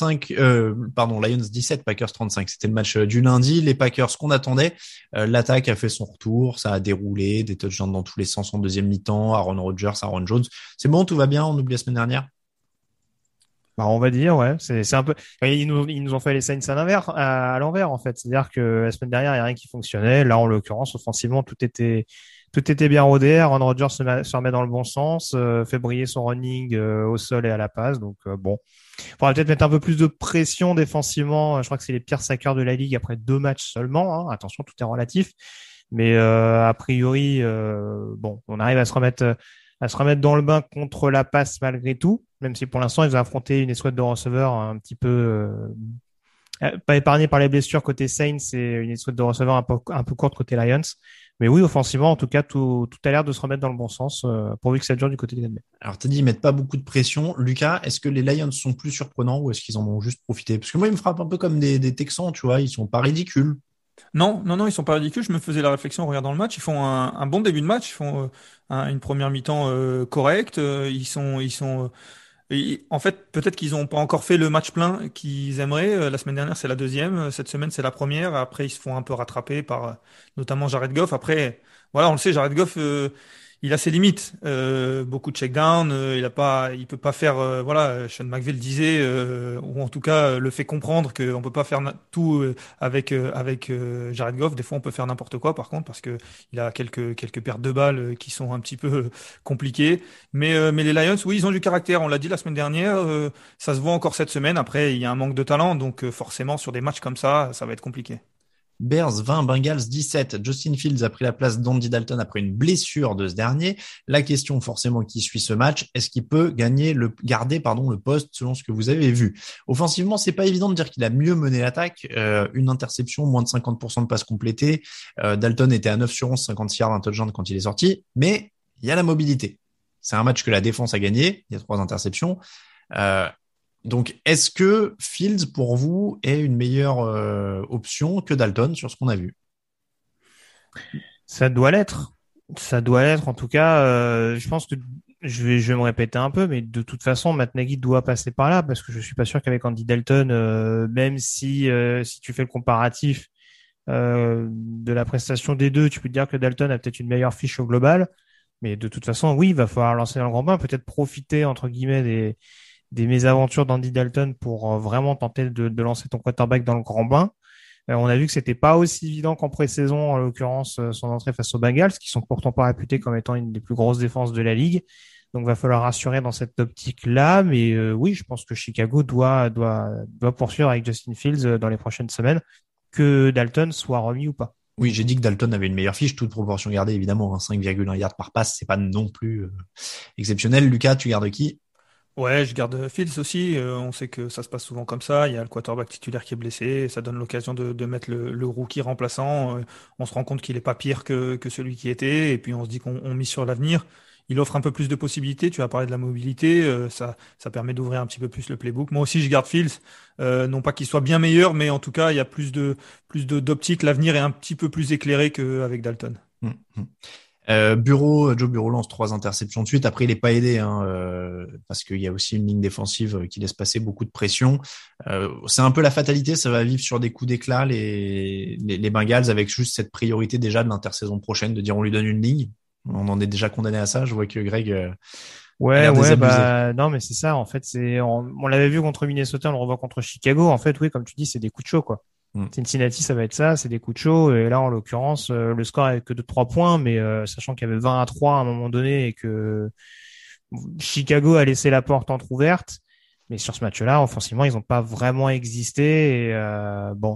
S7: 17, Packers 35. C'était le match du lundi. Les Packers, qu'on attendait. L'attaque a fait son retour. Ça a déroulé. Des touchdowns dans tous les sens en deuxième mi-temps. Aaron Rodgers, Aaron Jones. C'est bon, tout va bien. On oublie la semaine dernière.
S8: Bah, on va dire, ouais. C'est un peu, ils nous ont fait les Saints à l'envers, en fait. C'est-à-dire que la semaine dernière, il n'y a rien qui fonctionnait. Là, en l'occurrence, offensivement, tout était bien rodé. Aaron Rodgers se remet dans le bon sens, fait briller son running au sol et à la passe. Donc bon, il faudra peut-être mettre un peu plus de pression défensivement. Je crois que c'est les pires sackers de la ligue après 2 matchs seulement. Hein. Attention, tout est relatif. Mais a priori, bon, on arrive à se remettre dans le bain contre la passe malgré tout. Même si pour l'instant, ils ont affronté une escouade de receveurs un petit peu pas épargnée par les blessures côté Saints et une escouade de receveurs un peu courte côté Lions. Mais oui, offensivement, en tout cas, tout a l'air de se remettre dans le bon sens, pourvu que ça dure du côté des Denver.
S7: Alors, t'as dit, ils mettent pas beaucoup de pression. Lucas, est-ce que les Lions sont plus surprenants ou est-ce qu'ils en ont juste profité? Parce que moi, ils me frappent un peu comme des Texans, tu vois, ils sont pas ridicules.
S9: Non, ils sont pas ridicules. Je me faisais la réflexion en regardant le match. Ils font un bon début de match. Ils font une première mi-temps correcte. En fait, peut-être qu'ils n'ont pas encore fait le match plein qu'ils aimeraient. La semaine dernière, c'est la deuxième. Cette semaine, c'est la première. Après, ils se font un peu rattraper par notamment Jared Goff. Après, voilà, on le sait, Jared Goff, il a ses limites. Beaucoup de check-down. Il peut pas faire. Voilà, Sean McVay le disait, ou en tout cas le fait comprendre qu'on peut pas faire tout avec Jared Goff. Des fois, on peut faire n'importe quoi. Par contre, parce que il a quelques pertes de balles qui sont un petit peu compliquées. Mais les Lions, oui, ils ont du caractère. On l'a dit la semaine dernière. Ça se voit encore cette semaine. Après, il y a un manque de talent, donc forcément sur des matchs comme ça va être compliqué.
S7: Bears 20, Bengals 17. Justin Fields a pris la place d'Andy Dalton après une blessure de ce dernier. La question forcément qui suit ce match, est-ce qu'il peut garder le poste selon ce que vous avez vu? Offensivement, c'est pas évident de dire qu'il a mieux mené l'attaque. Une interception, moins de 50% de passes complétées. Dalton était à 9 sur 11, 56 yards, un touchdown quand il est sorti. Mais il y a la mobilité. C'est un match que la défense a gagné. Il y a 3 interceptions. Donc, est-ce que Fields, pour vous, est une meilleure option que Dalton sur ce qu'on a vu?
S8: Ça doit l'être. Ça doit l'être, en tout cas. Je pense que je vais me répéter un peu, mais de toute façon, Matt Nagy doit passer par là parce que je suis pas sûr qu'avec Andy Dalton, même si tu fais le comparatif de la prestation des deux, tu peux te dire que Dalton a peut-être une meilleure fiche au global. Mais de toute façon, oui, il va falloir lancer dans le grand bain, peut-être profiter entre guillemets des mésaventures d'Andy Dalton pour vraiment tenter de lancer ton quarterback dans le grand bain. On a vu que c'était pas aussi évident qu'en pré-saison, en l'occurrence, son entrée face aux Bengals, qui sont pourtant pas réputés comme étant une des plus grosses défenses de la ligue. Donc, va falloir rassurer dans cette optique-là. Mais oui, je pense que Chicago doit poursuivre avec Justin Fields dans les prochaines semaines, que Dalton soit remis ou pas.
S7: Oui, j'ai dit que Dalton avait une meilleure fiche, toute proportion gardée, évidemment. 5,1 yards par passe, c'est pas non plus exceptionnel. Lucas, tu gardes qui?
S9: Ouais, je garde Fields aussi. On sait que ça se passe souvent comme ça. Il y a le quarterback titulaire qui est blessé. Et ça donne l'occasion de mettre le rookie remplaçant. On se rend compte qu'il est pas pire que celui qui était. Et puis on se dit qu'on mise sur l'avenir. Il offre un peu plus de possibilités. Tu as parlé de la mobilité. Ça permet d'ouvrir un petit peu plus le playbook. Moi aussi, je garde Fields. Non pas qu'il soit bien meilleur, mais en tout cas, il y a d'optique. L'avenir est un petit peu plus éclairé qu'avec Dalton.
S7: Joe Bureau lance 3 interceptions de suite. Après, il est pas aidé, parce qu'il y a aussi une ligne défensive qui laisse passer beaucoup de pression. C'est un peu la fatalité. Ça va vivre sur des coups d'éclat les Bengals, avec juste cette priorité déjà de l'intersaison prochaine, de dire on lui donne une ligne. On en est déjà condamné à ça. Je vois que Greg
S8: Ouais, non, mais c'est ça. En fait, on l'avait vu contre Minnesota, on le revoit contre Chicago. En fait, oui, comme tu dis, c'est des coups de chaud, quoi. Cincinnati, ça va être ça, c'est des coups de chaud. Et là, en l'occurrence, le score est que de 3 points, mais sachant qu'il y avait 20-3 à un moment donné et que Chicago a laissé la porte entrouverte. Mais sur ce match-là, offensivement, ils n'ont pas vraiment existé. Et bon,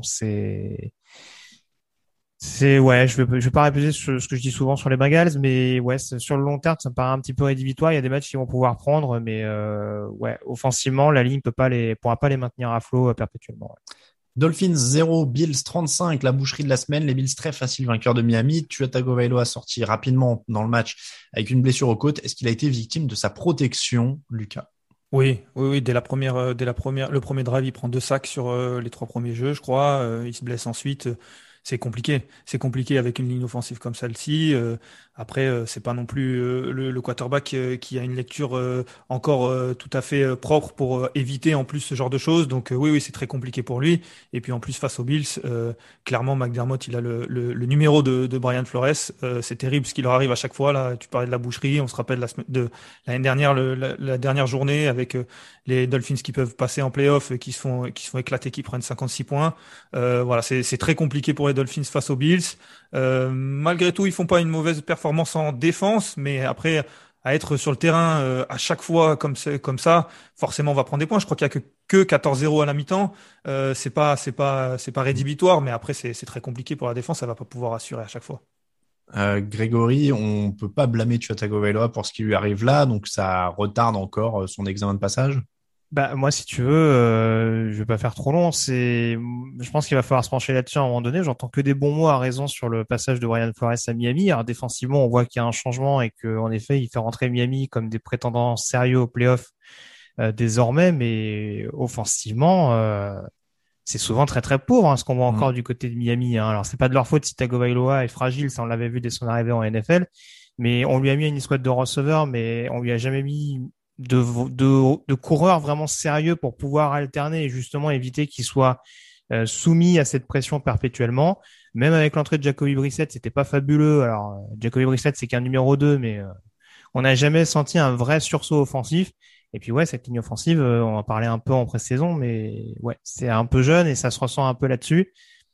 S8: ouais, je vais pas répéter ce que je dis souvent sur les Bengals, mais ouais, sur le long terme, ça me paraît un petit peu rédhibitoire. Il y a des matchs qu'ils vont pouvoir prendre, mais ouais, offensivement, la ligne pourra pas les maintenir à flot perpétuellement. Ouais.
S7: Dolphins 0, Bills 35, la boucherie de la semaine. Les Bills très faciles vainqueurs de Miami. Tua Tagovailoa sorti rapidement dans le match avec une blessure aux côtes. Est-ce qu'il a été victime de sa protection, Lucas?
S9: Oui, dès le premier drive, il prend 2 sacs sur les 3 premiers jeux, je crois. Il se blesse ensuite. C'est compliqué avec une ligne offensive comme celle-ci. Après, c'est pas non plus le quarterback qui a une lecture encore tout à fait propre pour éviter en plus ce genre de choses. Donc oui, c'est très compliqué pour lui. Et puis en plus face aux Bills, clairement McDermott, il a le numéro de Brian Flores. C'est terrible ce qui leur arrive à chaque fois. Là, tu parlais de la boucherie. On se rappelle de l'année dernière, la dernière journée avec les Dolphins qui peuvent passer en playoff et qui se font éclater, qui prennent 56 points. Voilà, c'est très compliqué pour les Dolphins face aux Bills. Malgré tout, ils font pas une mauvaise performance en défense, mais après, à être sur le terrain à chaque fois comme ça, forcément, on va prendre des points. Je crois qu'il y a que 14-0 à la mi-temps. C'est pas rédhibitoire, mais après, c'est très compliqué pour la défense. Elle va pas pouvoir assurer à chaque fois.
S7: Grégory, on peut pas blâmer Tua Tagovailoa pour ce qui lui arrive là, donc ça retarde encore son examen de passage.
S8: Bah moi, si tu veux, je vais pas faire trop long. Je pense qu'il va falloir se pencher là-dessus à un moment donné. J'entends que des bons mots à raison sur le passage de Brian Flores à Miami. Alors défensivement, on voit qu'il y a un changement et que en effet, il fait rentrer Miami comme des prétendants sérieux aux playoffs désormais. Mais offensivement, c'est souvent très très pauvre ce qu'on voit encore du côté de Miami. Alors c'est pas de leur faute si Tagovailoa est fragile, ça on l'avait vu dès son arrivée en NFL. Mais on lui a mis une escouade de receveurs, mais on lui a jamais mis de coureurs vraiment sérieux pour pouvoir alterner et justement éviter qu'il soit soumis à cette pression perpétuellement. Même avec l'entrée de Jacoby Brissett, c'était pas fabuleux. Alors Jacoby Brissett, c'est qu'un numéro 2, mais on n'a jamais senti un vrai sursaut offensif. Et puis ouais, cette ligne offensive, on en parlait un peu en pré-saison, mais ouais, c'est un peu jeune et ça se ressent un peu là-dessus.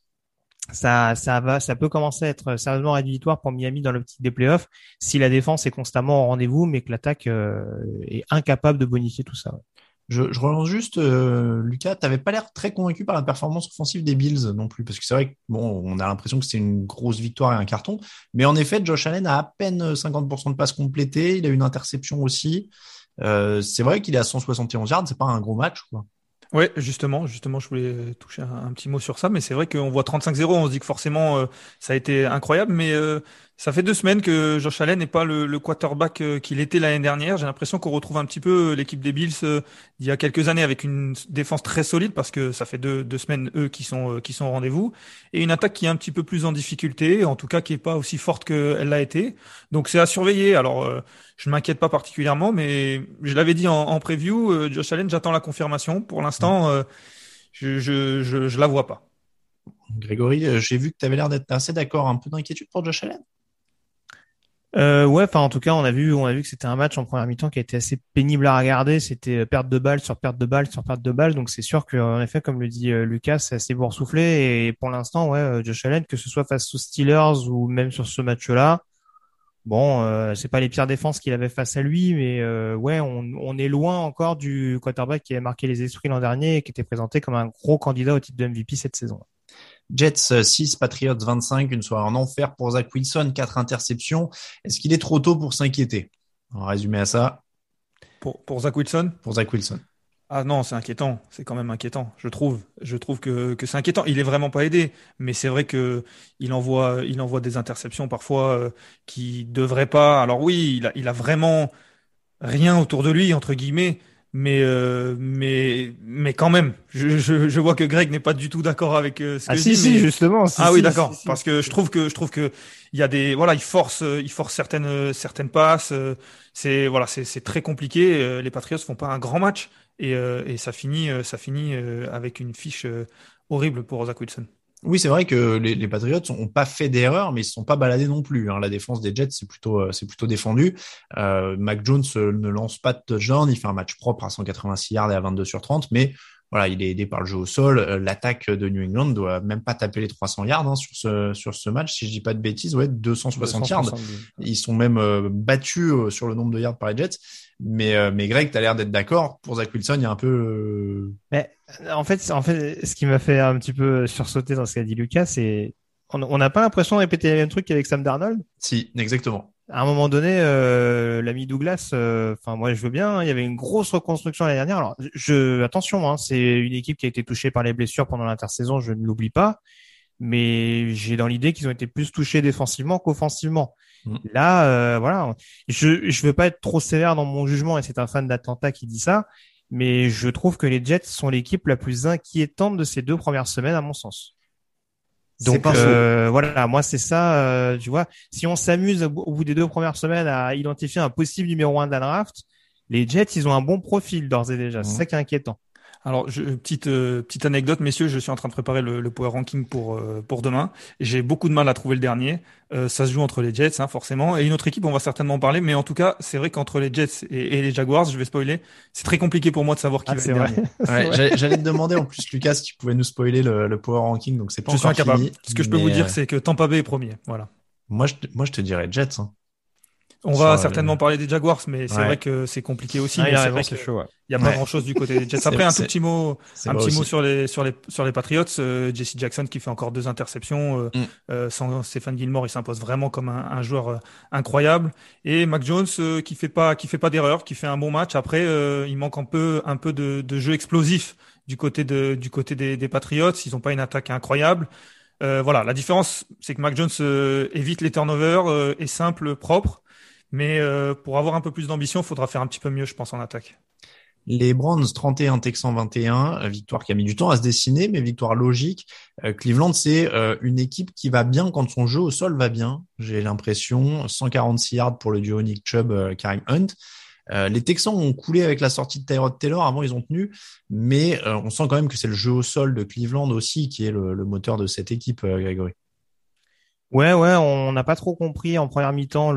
S8: Ça peut commencer à être sérieusement rédhibitoire pour Miami dans l'optique des playoffs si la défense est constamment au rendez-vous, mais que l'attaque est incapable de bonifier tout ça. Ouais.
S7: Je relance juste, Lucas, t'avais pas l'air très convaincu par la performance offensive des Bills non plus, parce que c'est vrai que bon, on a l'impression que c'est une grosse victoire et un carton, mais en effet, Josh Allen a à peine 50% de passes complétées, il a une interception aussi. C'est vrai qu'il est à 171 yards, c'est pas un gros match, quoi.
S9: Ouais, justement, je voulais toucher un petit mot sur ça, mais c'est vrai qu'on voit 35-0, on se dit que forcément ça a été incroyable, mais Ça fait 2 semaines que Josh Allen n'est pas le quarterback qu'il était l'année dernière. J'ai l'impression qu'on retrouve un petit peu l'équipe des Bills d'il y a quelques années avec une défense très solide parce que ça fait deux semaines eux qui sont au rendez-vous et une attaque qui est un petit peu plus en difficulté, en tout cas qui est pas aussi forte qu'elle l'a été. Donc c'est à surveiller. Alors je m'inquiète pas particulièrement, mais je l'avais dit en preview, Josh Allen, j'attends la confirmation. Pour l'instant, je la vois pas.
S7: Grégory, j'ai vu que tu avais l'air d'être assez d'accord, un peu d'inquiétude pour Josh Allen.
S8: Ouais, enfin en tout cas on a vu que c'était un match en première mi-temps qui a été assez pénible à regarder. C'était perte de balle sur perte de balle sur perte de balle. Donc c'est sûr qu'en effet, comme le dit Lucas, c'est assez boursouflé. Et pour l'instant, ouais, Josh Allen, que ce soit face aux Steelers ou même sur ce match-là, bon, c'est pas les pires défenses qu'il avait face à lui, mais ouais, on est loin encore du quarterback qui avait marqué les esprits l'an dernier et qui était présenté comme un gros candidat au titre de MVP cette saison.
S7: Jets 6, Patriots 25, une soirée en enfer pour Zach Wilson, 4 interceptions. Est-ce qu'il est trop tôt pour s'inquiéter? En résumé à ça.
S9: Pour Zach Wilson?
S7: Pour Zach Wilson.
S9: Ah non, c'est inquiétant. C'est quand même inquiétant. Je trouve que c'est inquiétant. Il est vraiment pas aidé, mais c'est vrai que il envoie des interceptions parfois qui devraient pas. Alors oui, il a vraiment rien autour de lui entre guillemets, mais quand même. Je vois que Greg n'est pas du tout d'accord avec ce que je dis.
S8: Si, justement. Si,
S9: oui,
S8: si,
S9: d'accord.
S8: si.
S9: Parce que je trouve que il y a des voilà, il force certaines passes. C'est très compliqué. Les Patriots font pas un grand match et ça finit avec une fiche horrible pour Zach Wilson.
S7: Oui, c'est vrai que les Patriots n'ont pas fait d'erreur, mais ils ne se sont pas baladés non plus. Hein. La défense des Jets, c'est plutôt défendu. Mac Jones ne lance pas de touchdown, il fait un match propre à 186 yards et à 22 sur 30, mais voilà, il est aidé par le jeu au sol. L'attaque de New England doit même pas taper les 300 yards hein, sur ce match, si je dis pas de bêtises, ouais, 260 yards. Ils sont même battus sur le nombre de yards par les Jets. Mais Greg, t'as l'air d'être d'accord. Pour Zach Wilson, il y a un peu.
S8: Mais en fait, ce qui m'a fait un petit peu sursauter dans ce qu'a dit Lucas, c'est on n'a pas l'impression de répéter les mêmes trucs qu'avec Sam Darnold.
S7: Si, exactement.
S8: À un moment donné, l'ami Douglas, enfin moi je veux bien. Hein, il y avait une grosse reconstruction l'année dernière. Alors attention, hein, c'est une équipe qui a été touchée par les blessures pendant l'intersaison, je ne l'oublie pas. Mais j'ai dans l'idée qu'ils ont été plus touchés défensivement qu'offensivement. Là, voilà, je veux pas être trop sévère dans mon jugement et c'est un fan d'Atlanta qui dit ça, mais je trouve que les Jets sont l'équipe la plus inquiétante de ces 2 premières semaines à mon sens. Donc voilà, moi c'est ça, tu vois, si on s'amuse au bout des 2 premières semaines à identifier un possible numéro 1 de la draft, les Jets ils ont un bon profil d'ores et déjà, c'est ça qui est inquiétant.
S9: Alors, petite anecdote, messieurs, je suis en train de préparer le power ranking pour demain. J'ai beaucoup de mal à trouver le dernier. Ça se joue entre les Jets, hein, forcément, et une autre équipe, on va certainement en parler. Mais en tout cas, c'est vrai qu'entre les Jets et les Jaguars, je vais spoiler, c'est très compliqué pour moi de savoir qui va être dernier.
S7: Ouais, j'allais te demander en plus, Lucas, si tu pouvais nous spoiler le power ranking, donc c'est pas encore
S9: incapable.
S7: Fini.
S9: Ce que je peux vous dire, c'est que Tampa Bay est premier. Voilà.
S7: Moi, je te dirais Jets. Hein.
S9: On va certainement parler des Jaguars, mais c'est vrai que c'est compliqué aussi.
S8: Il
S9: y a pas grand chose du côté des Jets. Après, un petit mot sur les Patriots. Jesse Jackson qui fait encore 2 interceptions. Sans Stephen Gilmore, il s'impose vraiment comme un joueur incroyable. Et Mac Jones qui fait pas d'erreur, qui fait un bon match. Après, il manque un peu de jeu explosif du côté des Patriots. Ils ont pas une attaque incroyable. Voilà, la différence, c'est que Mac Jones évite les turnovers, est simple, propre. Mais pour avoir un peu plus d'ambition, il faudra faire un petit peu mieux, je pense, en attaque.
S7: Les Browns 31, Texans 21, victoire qui a mis du temps à se dessiner, mais victoire logique. Cleveland, c'est une équipe qui va bien quand son jeu au sol va bien. J'ai l'impression, 146 yards pour le duo Nick Chubb, Kareem Hunt. Les Texans ont coulé avec la sortie de Tyrod Taylor. Avant, ils ont tenu, mais on sent quand même que c'est le jeu au sol de Cleveland aussi qui est le moteur de cette équipe, Grégory.
S8: Ouais, on n'a pas trop compris en première mi-temps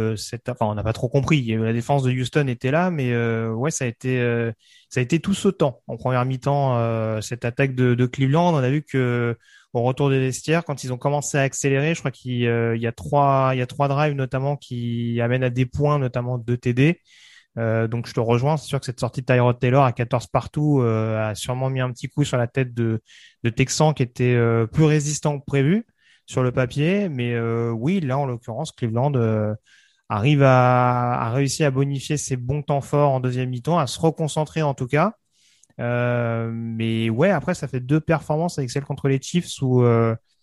S8: on n'a pas trop compris. La défense de Houston était là, mais ouais, ça a été tout sautant en première mi-temps cette attaque de Cleveland. On a vu que au retour des vestiaires, quand ils ont commencé à accélérer, je crois qu'il y a trois drives notamment qui amènent à des points, notamment 2 TD. Donc je te rejoins, c'est sûr que cette sortie de Tyrod Taylor à 14 partout a sûrement mis un petit coup sur la tête de Texans qui était plus résistant que prévu sur le papier, mais oui, là en l'occurrence, Cleveland arrive à réussir à bonifier ses bons temps forts en deuxième mi-temps, à se reconcentrer en tout cas. Mais ouais, après ça fait 2 performances avec celle contre les Chiefs où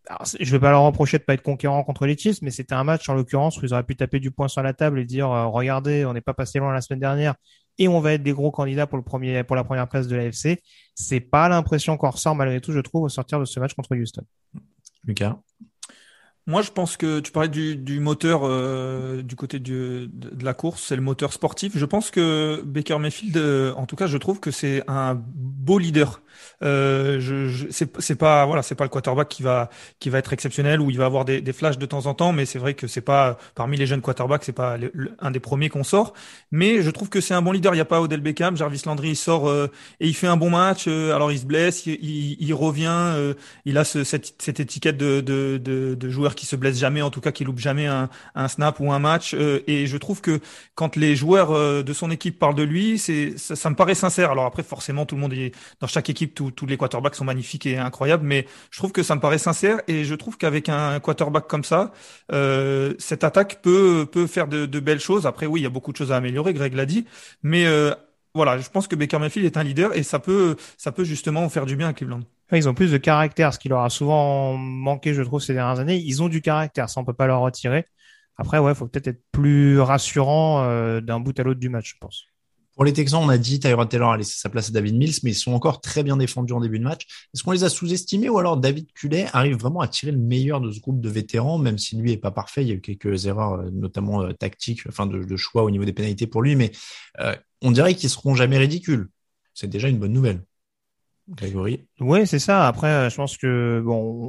S8: alors, je vais pas leur reprocher de pas être conquérant contre les Chiefs, mais c'était un match en l'occurrence où ils auraient pu taper du poing sur la table et dire regardez, on n'est pas passé loin la semaine dernière et on va être des gros candidats pour la première place de l'AFC. C'est pas l'impression qu'on ressort malgré tout, je trouve, au sortir de ce match contre Houston.
S7: Lucas.
S9: Moi, je pense que tu parlais du moteur du côté de la course, c'est le moteur sportif. Je pense que Baker Mayfield, en tout cas, je trouve que c'est un beau leader. C'est pas le quarterback qui va être exceptionnel ou il va avoir des flashs de temps en temps, mais c'est vrai que c'est pas parmi les jeunes quarterbacks, c'est pas un des premiers qu'on sort. Mais je trouve que c'est un bon leader. Il y a pas Odell Beckham, Jarvis Landry, il sort et il fait un bon match. Alors il se blesse, il revient, il a cette étiquette de joueur qui se blesse jamais, en tout cas qui loupe jamais un snap ou un match. Et je trouve que quand les joueurs de son équipe parlent de lui, ça me paraît sincère. Alors après, forcément, tout le monde est dans chaque équipe, tous les quarterbacks sont magnifiques et incroyables, mais je trouve que ça me paraît sincère et je trouve qu'avec un quarterback comme ça, cette attaque peut faire de belles choses. Après, oui, il y a beaucoup de choses à améliorer, Greg l'a dit, mais voilà, je pense que Baker Mayfield est un leader et ça peut justement faire du bien à Cleveland.
S8: Ils ont plus de caractère, ce qui leur a souvent manqué, je trouve, ces dernières années. Ils ont du caractère, ça on peut pas leur retirer. Après, ouais, faut peut-être être plus rassurant d'un bout à l'autre du match, je pense.
S7: Pour les Texans, on a dit Tyrod Taylor a laissé sa place à David Mills, mais ils sont encore très bien défendus en début de match. Est-ce qu'on les a sous-estimés ou alors David Culley arrive vraiment à tirer le meilleur de ce groupe de vétérans, même si lui est pas parfait, il y a eu quelques erreurs, notamment tactiques, enfin de choix au niveau des pénalités pour lui, mais on dirait qu'ils seront jamais ridicules. C'est déjà une bonne nouvelle. Grégory.
S8: Oui, c'est ça. Après, je pense que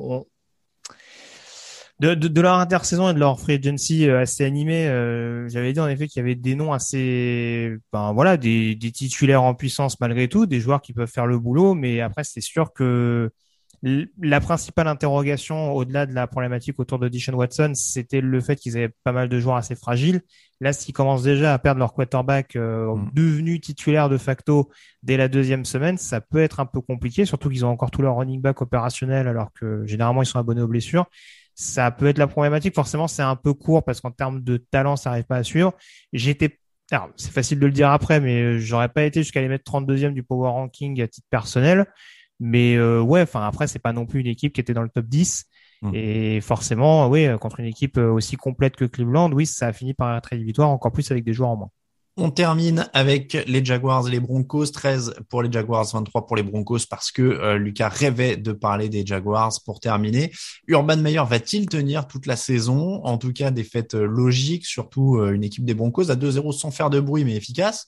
S8: de leur intersaison et de leur free agency assez animé, j'avais dit en effet qu'il y avait des noms assez, des titulaires en puissance malgré tout, des joueurs qui peuvent faire le boulot, mais après c'est sûr que la principale interrogation au-delà de la problématique autour de Deshaun Watson, c'était le fait qu'ils avaient pas mal de joueurs assez fragiles. Là, s'ils commencent déjà à perdre leur quarterback devenu titulaire de facto dès la deuxième semaine, ça peut être un peu compliqué, surtout qu'ils ont encore tous leurs running back opérationnels alors que généralement ils sont abonnés aux blessures. Ça peut être la problématique. Forcément, c'est un peu court parce qu'en termes de talent, ça n'arrive pas à suivre. Alors, c'est facile de le dire après, mais j'aurais pas été jusqu'à les mettre 32e du power ranking à titre personnel. Mais après, c'est pas non plus une équipe qui était dans le top 10. Et forcément, contre une équipe aussi complète que Cleveland, oui, ça a fini par être une victoire, encore plus avec des joueurs en moins.
S7: On termine avec les Jaguars et les Broncos, 13 pour les Jaguars, 23 pour les Broncos, parce que Lucas rêvait de parler des Jaguars pour terminer. Urban Meyer va-t-il tenir toute la saison? En tout cas, défaite logique, surtout une équipe des Broncos à 2-0 sans faire de bruit, mais efficace.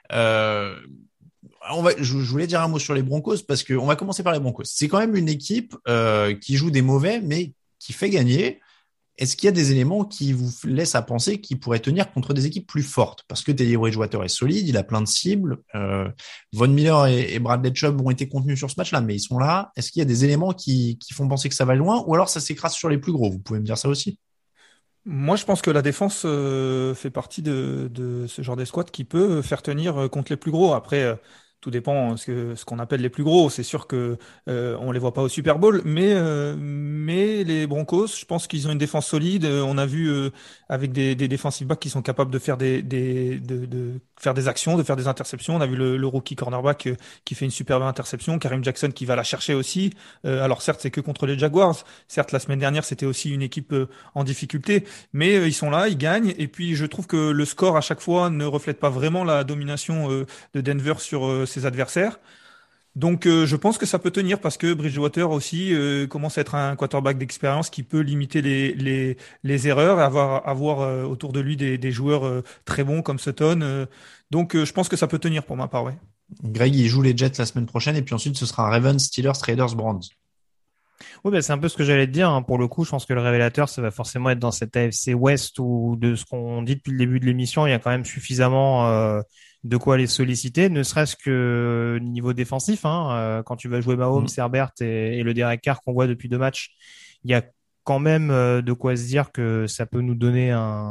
S7: Je voulais dire un mot sur les Broncos parce que on va commencer par les Broncos. C'est quand même une équipe qui joue des mauvais, mais qui fait gagner. Est-ce qu'il y a des éléments qui vous laissent à penser qu'ils pourraient tenir contre des équipes plus fortes? Parce que Teddy Bridgewater est solide, il a plein de cibles. Von Miller et Bradley Chubb ont été contenus sur ce match-là, mais ils sont là. Est-ce qu'il y a des éléments qui font penser que ça va loin? Ou alors ça s'écrase sur les plus gros? Vous pouvez me dire ça aussi.
S9: Moi, je pense que la défense fait partie de ce genre d'escouade qui peut faire tenir contre les plus gros. Après, tout dépend ce qu'on appelle les plus gros. C'est sûr que on les voit pas au Super Bowl, mais les Broncos, je pense qu'ils ont une défense solide. On a vu avec des defensive backs qui sont capables de faire de faire des actions, de faire des interceptions. On a vu le rookie cornerback qui fait une superbe interception, Kareem Jackson qui va la chercher aussi. Alors certes, c'est que contre les Jaguars. Certes, la semaine dernière, c'était aussi une équipe en difficulté, mais ils sont là, ils gagnent. Et puis, je trouve que le score à chaque fois ne reflète pas vraiment la domination de Denver sur ses adversaires. Donc je pense que ça peut tenir parce que Bridgewater aussi commence à être un quarterback d'expérience qui peut limiter les erreurs et avoir autour de lui des joueurs très bons comme Sutton. Donc je pense que ça peut tenir pour ma part, ouais.
S7: Greg, il joue les Jets la semaine prochaine et puis ensuite ce sera Ravens, Steelers, Raiders, Browns.
S8: Oui, c'est un peu ce que j'allais te dire. Hein. Pour le coup, je pense que le révélateur, ça va forcément être dans cette AFC West où, de ce qu'on dit depuis le début de l'émission, il y a quand même suffisamment de quoi les solliciter, ne serait-ce que niveau défensif. Quand tu vas jouer Mahomes, Herbert et le Derek Carr qu'on voit depuis 2 matchs, il y a quand même de quoi se dire que ça peut nous donner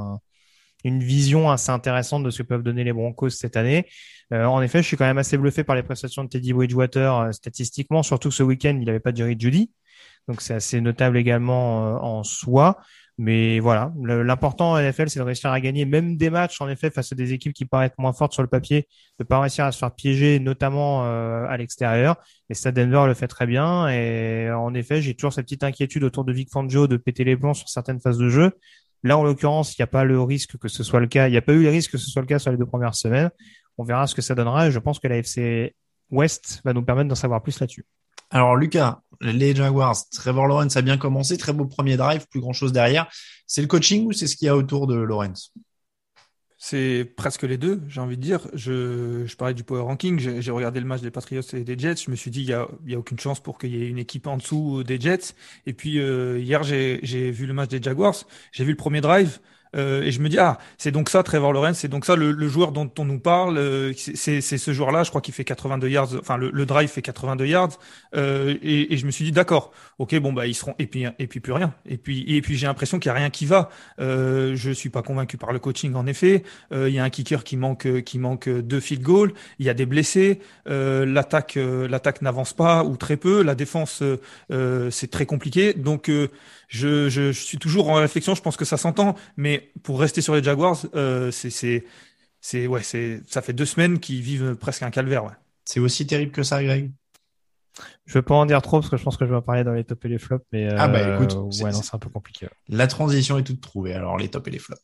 S8: une vision assez intéressante de ce que peuvent donner les Broncos cette année. En effet, je suis quand même assez bluffé par les prestations de Teddy Bridgewater statistiquement, surtout que ce week-end, il n'avait pas Jerry Jeudy. Donc, c'est assez notable également en soi. Mais voilà, l'important en NFL, c'est de réussir à gagner même des matchs, en effet, face à des équipes qui paraissent moins fortes sur le papier, de pas réussir à se faire piéger, notamment à l'extérieur. Et ça, Denver le fait très bien. Et en effet, j'ai toujours cette petite inquiétude autour de Vic Fangio de péter les plombs sur certaines phases de jeu. Là, en l'occurrence, il n'y a pas le risque que ce soit le cas. Il n'y a pas eu le risque que ce soit le cas sur les 2 premières semaines. On verra ce que ça donnera. Et je pense que la FC West va nous permettre d'en savoir plus là-dessus.
S7: Alors Lucas, les Jaguars, Trevor Lawrence a bien commencé, très beau premier drive, plus grand chose derrière. C'est le coaching ou c'est ce qu'il y a autour de Lawrence?
S9: C'est presque les deux, j'ai envie de dire. Je parlais du power ranking, j'ai regardé le match des Patriots et des Jets, je me suis dit il y a aucune chance pour qu'il y ait une équipe en dessous des Jets. Et puis hier j'ai vu le match des Jaguars, j'ai vu le premier drive. Et je me dis c'est donc ça Trevor Lawrence, c'est donc ça le joueur dont on nous parle, c'est ce joueur-là, je crois qu'il fait 82 yards, enfin le drive fait 82 yards, et je me suis dit d'accord, ok, bon bah ils seront, et puis plus rien, et puis j'ai l'impression qu'il y a rien qui va. Je suis pas convaincu par le coaching en effet. Il y a un kicker qui manque 2 field goals, il y a des blessés, l'attaque n'avance pas ou très peu, la défense c'est très compliqué, donc je suis toujours en réflexion, je pense que ça s'entend, mais pour rester sur les Jaguars, ça fait 2 semaines qu'ils vivent presque un calvaire, ouais.
S7: C'est aussi terrible que ça, Greg?
S8: Je veux pas en dire trop parce que je pense que je vais en parler dans les tops et les flops, mais
S7: écoute,
S8: ouais, non, c'est un peu compliqué.
S7: La transition est toute trouvée, alors les tops et les flops.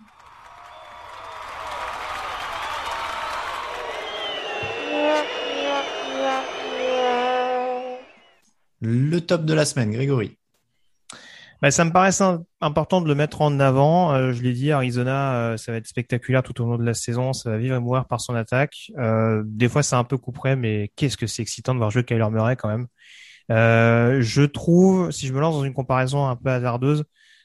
S7: Le top de la semaine, Grégory.
S8: Bah, ça me paraissait important de le mettre en avant. Je l'ai dit, Arizona, ça va être spectaculaire tout au long de la saison. Ça va vivre et mourir par son attaque. Des fois, c'est un peu couperet, mais qu'est-ce que c'est excitant de voir jouer Kyler Murray quand même. Je trouve, si je me lance dans une comparaison un peu hasardeuse,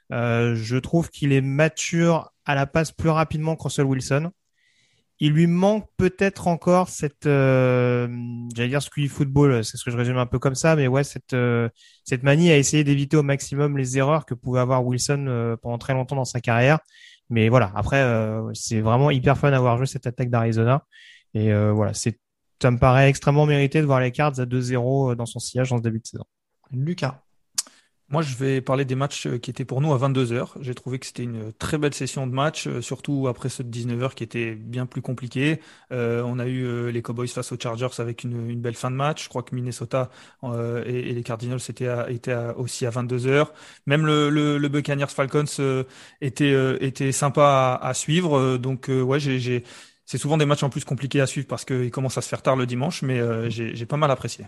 S8: je trouve qu'il est mature à la passe plus rapidement que Russell Wilson. Il lui manque peut-être encore cette, j'allais dire squeeze football, c'est ce que je résume un peu comme ça, mais ouais, cette manie à essayer d'éviter au maximum les erreurs que pouvait avoir Wilson pendant très longtemps dans sa carrière. Mais voilà, après, c'est vraiment hyper fun d'avoir joué cette attaque d'Arizona. Et voilà, ça me paraît extrêmement mérité de voir les Cards à 2-0 dans son sillage dans ce début de saison.
S7: Lucas.
S9: Moi, je vais parler des matchs qui étaient pour nous à 22h. J'ai trouvé que c'était une très belle session de match, surtout après ceux de 19h qui étaient bien plus compliqués. On a eu les Cowboys face aux Chargers avec une belle fin de match. Je crois que Minnesota et les Cardinals étaient aussi à 22h. Même le Buccaneers Falcons était sympa à suivre. Donc ouais, c'est souvent des matchs en plus compliqués à suivre parce qu'ils commencent à se faire tard le dimanche, mais j'ai pas mal apprécié.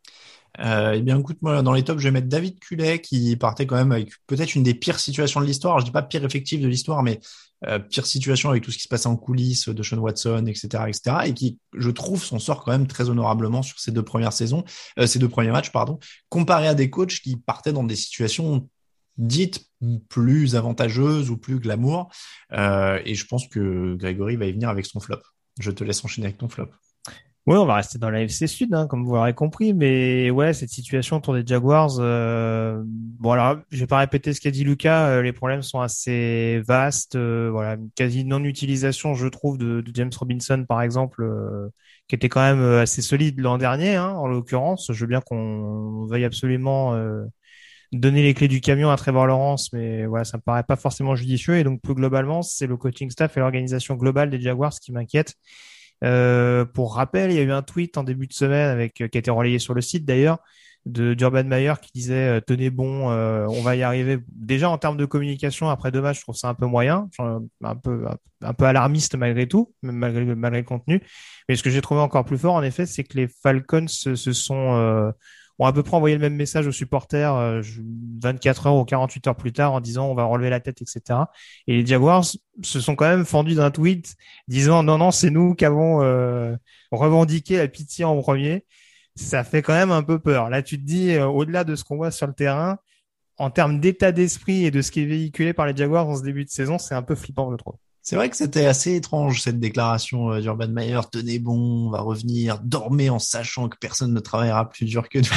S7: Eh bien, écoute, moi, dans les tops, je vais mettre David Culley, qui partait quand même avec peut-être une des pires situations de l'histoire. Je dis pas pire effectif de l'histoire, mais pire situation avec tout ce qui se passait en coulisses de Sean Watson, etc., et qui, je trouve, s'en sort quand même très honorablement sur ces 2 premières saisons, ces 2 premiers matchs, pardon, comparé à des coachs qui partaient dans des situations dites plus avantageuses ou plus glamour. Et je pense que Grégory va y venir avec son flop. Je te laisse enchaîner avec ton flop.
S8: Oui, on va rester dans la FC Sud, hein, comme vous l'aurez compris, mais ouais, cette situation autour des Jaguars, bon alors, je vais pas répéter ce qu'a dit Lucas, les problèmes sont assez vastes, voilà, une quasi non-utilisation, je trouve, de James Robinson, par exemple, qui était quand même assez solide l'an dernier, hein, en l'occurrence. Je veux bien qu'on veuille absolument donner les clés du camion à Trevor Lawrence, mais voilà, ça me paraît pas forcément judicieux, et donc plus globalement, c'est le coaching staff et l'organisation globale des Jaguars qui m'inquiètent. Pour rappel, il y a eu un tweet en début de semaine qui a été relayé sur le site d'ailleurs d'Urban Meyer qui disait tenez bon, on va y arriver. Déjà en termes de communication après 2 matchs, je trouve ça un peu moyen, un peu alarmiste malgré tout, même malgré le contenu. Mais ce que j'ai trouvé encore plus fort en effet, c'est que les Falcons ont à peu près envoyé le même message aux supporters 24 heures ou 48 heures plus tard en disant on va relever la tête, etc. Et les Jaguars se sont quand même fendus d'un tweet disant non, c'est nous qui avons revendiqué la pitié en premier. Ça fait quand même un peu peur. Là, tu te dis, au-delà de ce qu'on voit sur le terrain, en termes d'état d'esprit et de ce qui est véhiculé par les Jaguars dans ce début de saison, c'est un peu flippant, je trouve.
S7: C'est vrai que c'était assez étrange, cette déclaration d'Urban Meyer. Tenez bon, on va revenir, dormez en sachant que personne ne travaillera plus dur que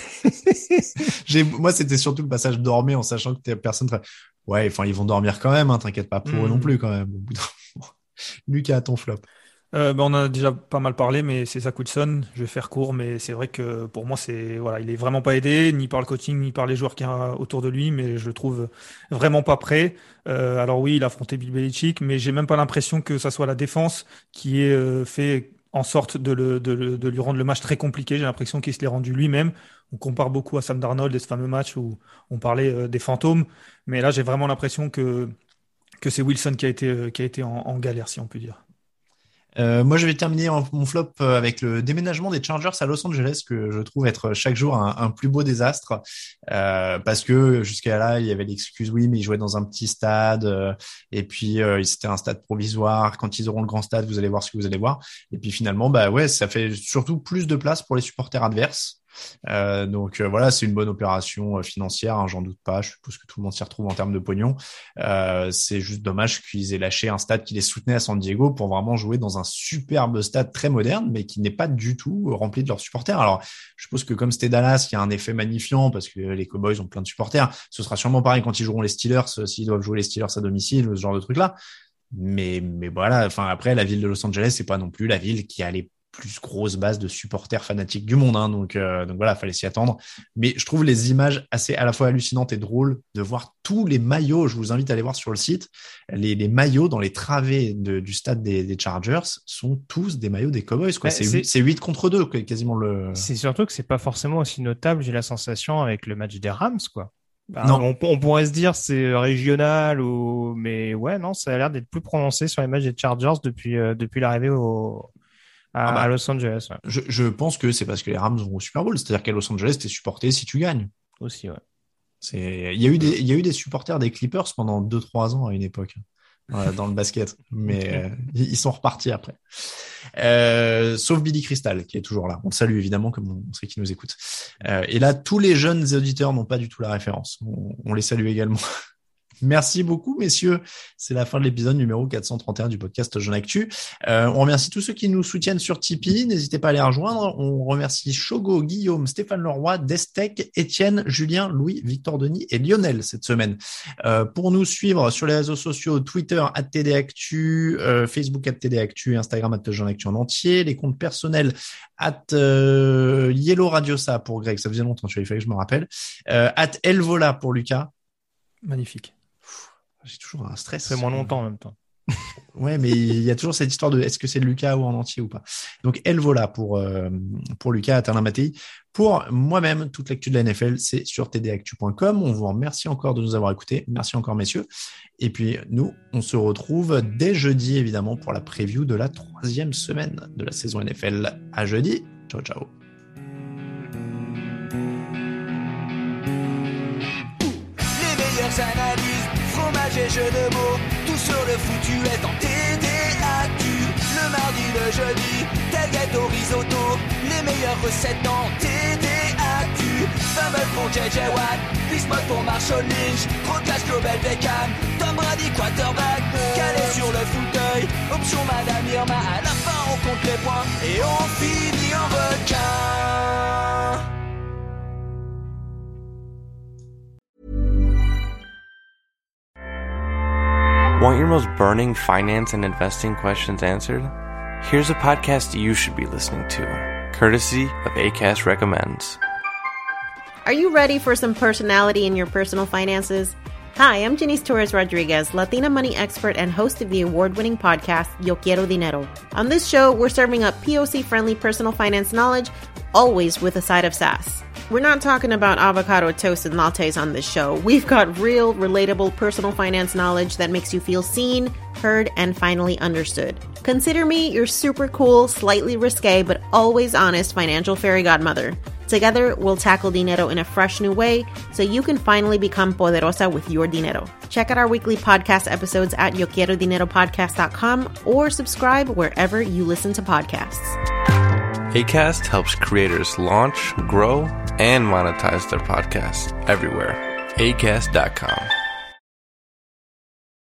S7: nous. Moi, c'était surtout le passage dormez en sachant que personne ouais, enfin, ils vont dormir quand même, hein, t'inquiète pas pour eux non plus, quand même. Lucas, ton flop.
S9: On en a déjà pas mal parlé, mais c'est Zach Wilson. Je vais faire court, mais c'est vrai que pour moi, il est vraiment pas aidé, ni par le coaching, ni par les joueurs qui y a autour de lui, mais je le trouve vraiment pas prêt. Alors oui, il a affronté Bill Belichick, mais j'ai même pas l'impression que ça soit la défense qui ait fait en sorte de lui rendre le match très compliqué. J'ai l'impression qu'il se l'est rendu lui-même. On compare beaucoup à Sam Darnold et ce fameux match où on parlait des fantômes, mais là, j'ai vraiment l'impression que c'est Wilson qui a été en galère, si on peut dire.
S7: Moi, je vais terminer mon flop avec le déménagement des Chargers à Los Angeles, que je trouve être chaque jour un plus beau désastre, parce que jusqu'à là, il y avait l'excuse, oui, mais ils jouaient dans un petit stade, et puis c'était un stade provisoire. Quand ils auront le grand stade, vous allez voir ce que vous allez voir. Et puis finalement, ça fait surtout plus de place pour les supporters adverses. Donc voilà, c'est une bonne opération financière, hein, j'en doute pas. Je suppose que tout le monde s'y retrouve en termes de pognon. C'est juste dommage qu'ils aient lâché un stade qui les soutenait à San Diego pour vraiment jouer dans un superbe stade très moderne, mais qui n'est pas du tout rempli de leurs supporters. Alors, je suppose que comme c'était Dallas, il y a un effet magnifiant parce que les Cowboys ont plein de supporters. Ce sera sûrement pareil quand ils joueront les Steelers, s'ils doivent jouer les Steelers à domicile, ce genre de truc-là. Mais voilà, enfin après, la ville de Los Angeles, c'est pas non plus la ville qui a les plus grosse base de supporters fanatiques du monde, hein. Donc voilà, fallait s'y attendre. Mais je trouve les images assez à la fois hallucinantes et drôles de voir tous les maillots. Je vous invite à aller voir sur le site. Les maillots dans les travées du stade des Chargers sont tous des maillots des Cowboys, quoi. C'est 8 contre 2, quasiment le. C'est
S8: surtout que c'est pas forcément aussi notable, j'ai la sensation, avec le match des Rams, quoi. Non. On pourrait se dire c'est régional mais ouais, non, ça a l'air d'être plus prononcé sur les matchs des Chargers depuis l'arrivée à Los Angeles. Ouais.
S7: Je pense que c'est parce que les Rams vont au Super Bowl, c'est-à-dire qu'à Los Angeles, t'es supporté si tu gagnes.
S8: Aussi, ouais.
S7: Il y a eu des supporters des Clippers pendant 2-3 ans à une époque, dans le basket, mais ils sont repartis après. Sauf Billy Crystal qui est toujours là. On le salue évidemment, comme on sait qu'il nous écoute. Et là, tous les jeunes auditeurs n'ont pas du tout la référence. On les salue également. Merci beaucoup, messieurs. C'est la fin de l'épisode numéro 431 du podcast Jeune Actu. On remercie tous ceux qui nous soutiennent sur Tipeee. N'hésitez pas à les rejoindre. On remercie Shogo, Guillaume, Stéphane Leroy, Destec, Étienne, Julien, Louis, Victor Denis et Lionel cette semaine. Pour nous suivre sur les réseaux sociaux, Twitter @TDActu, Facebook @TDActu, Instagram @JeunActu en entier, les comptes personnels @Yellow Radiosa pour Greg, ça faisait longtemps, il fallait que je me rappelle, @Elvola pour Lucas.
S9: Magnifique.
S7: J'ai toujours un stress.
S8: Ça fait moins longtemps en même temps.
S7: Ouais, mais il y a toujours cette histoire de est-ce que c'est Lucas ou en entier ou pas. Donc Elvola pour Lucas, Alain Mattei. Pour moi-même, toute l'actu de la NFL, c'est sur tdactu.com. On vous remercie encore de nous avoir écoutés. Merci encore, messieurs. Et puis, nous, on se retrouve dès jeudi, évidemment, pour la preview de la 3e semaine de la saison NFL. À jeudi. Ciao, ciao.
S12: Analyse, fromage et jeux de mots, tout sur le foutu est en TDAQ. Le mardi, le jeudi, tailgate au risotto, les meilleures recettes en TDAQ. Fumble pour JJ Watt, Bismuth pour Marshall Lynch, Rocas Global Beckham, Tom Brady quarterback, calé sur le fauteuil, option Madame Irma, à la fin on compte les points et on finit en requin.
S13: Want your most burning finance and investing questions answered? Here's a podcast you should be listening to, courtesy of Acast Recommends.
S14: Are you ready for some personality in your personal finances? Hi, I'm Janice Torres Rodriguez, Latina money expert and host of the award-winning podcast, Yo Quiero Dinero. On this show, we're serving up POC-friendly personal finance knowledge, always with a side of sass. We're not talking about avocado toast and lattes on this show. We've got real, relatable personal finance knowledge that makes you feel seen, heard, and finally understood. Consider me your super cool, slightly risque, but always honest financial fairy godmother. Together, we'll tackle dinero in a fresh new way so you can finally become poderosa with your dinero. Check out our weekly podcast episodes at yoquierodineropodcast.com or subscribe wherever you listen to podcasts.
S13: Acast helps creators launch, grow, and monetize their podcasts everywhere. Acast.com.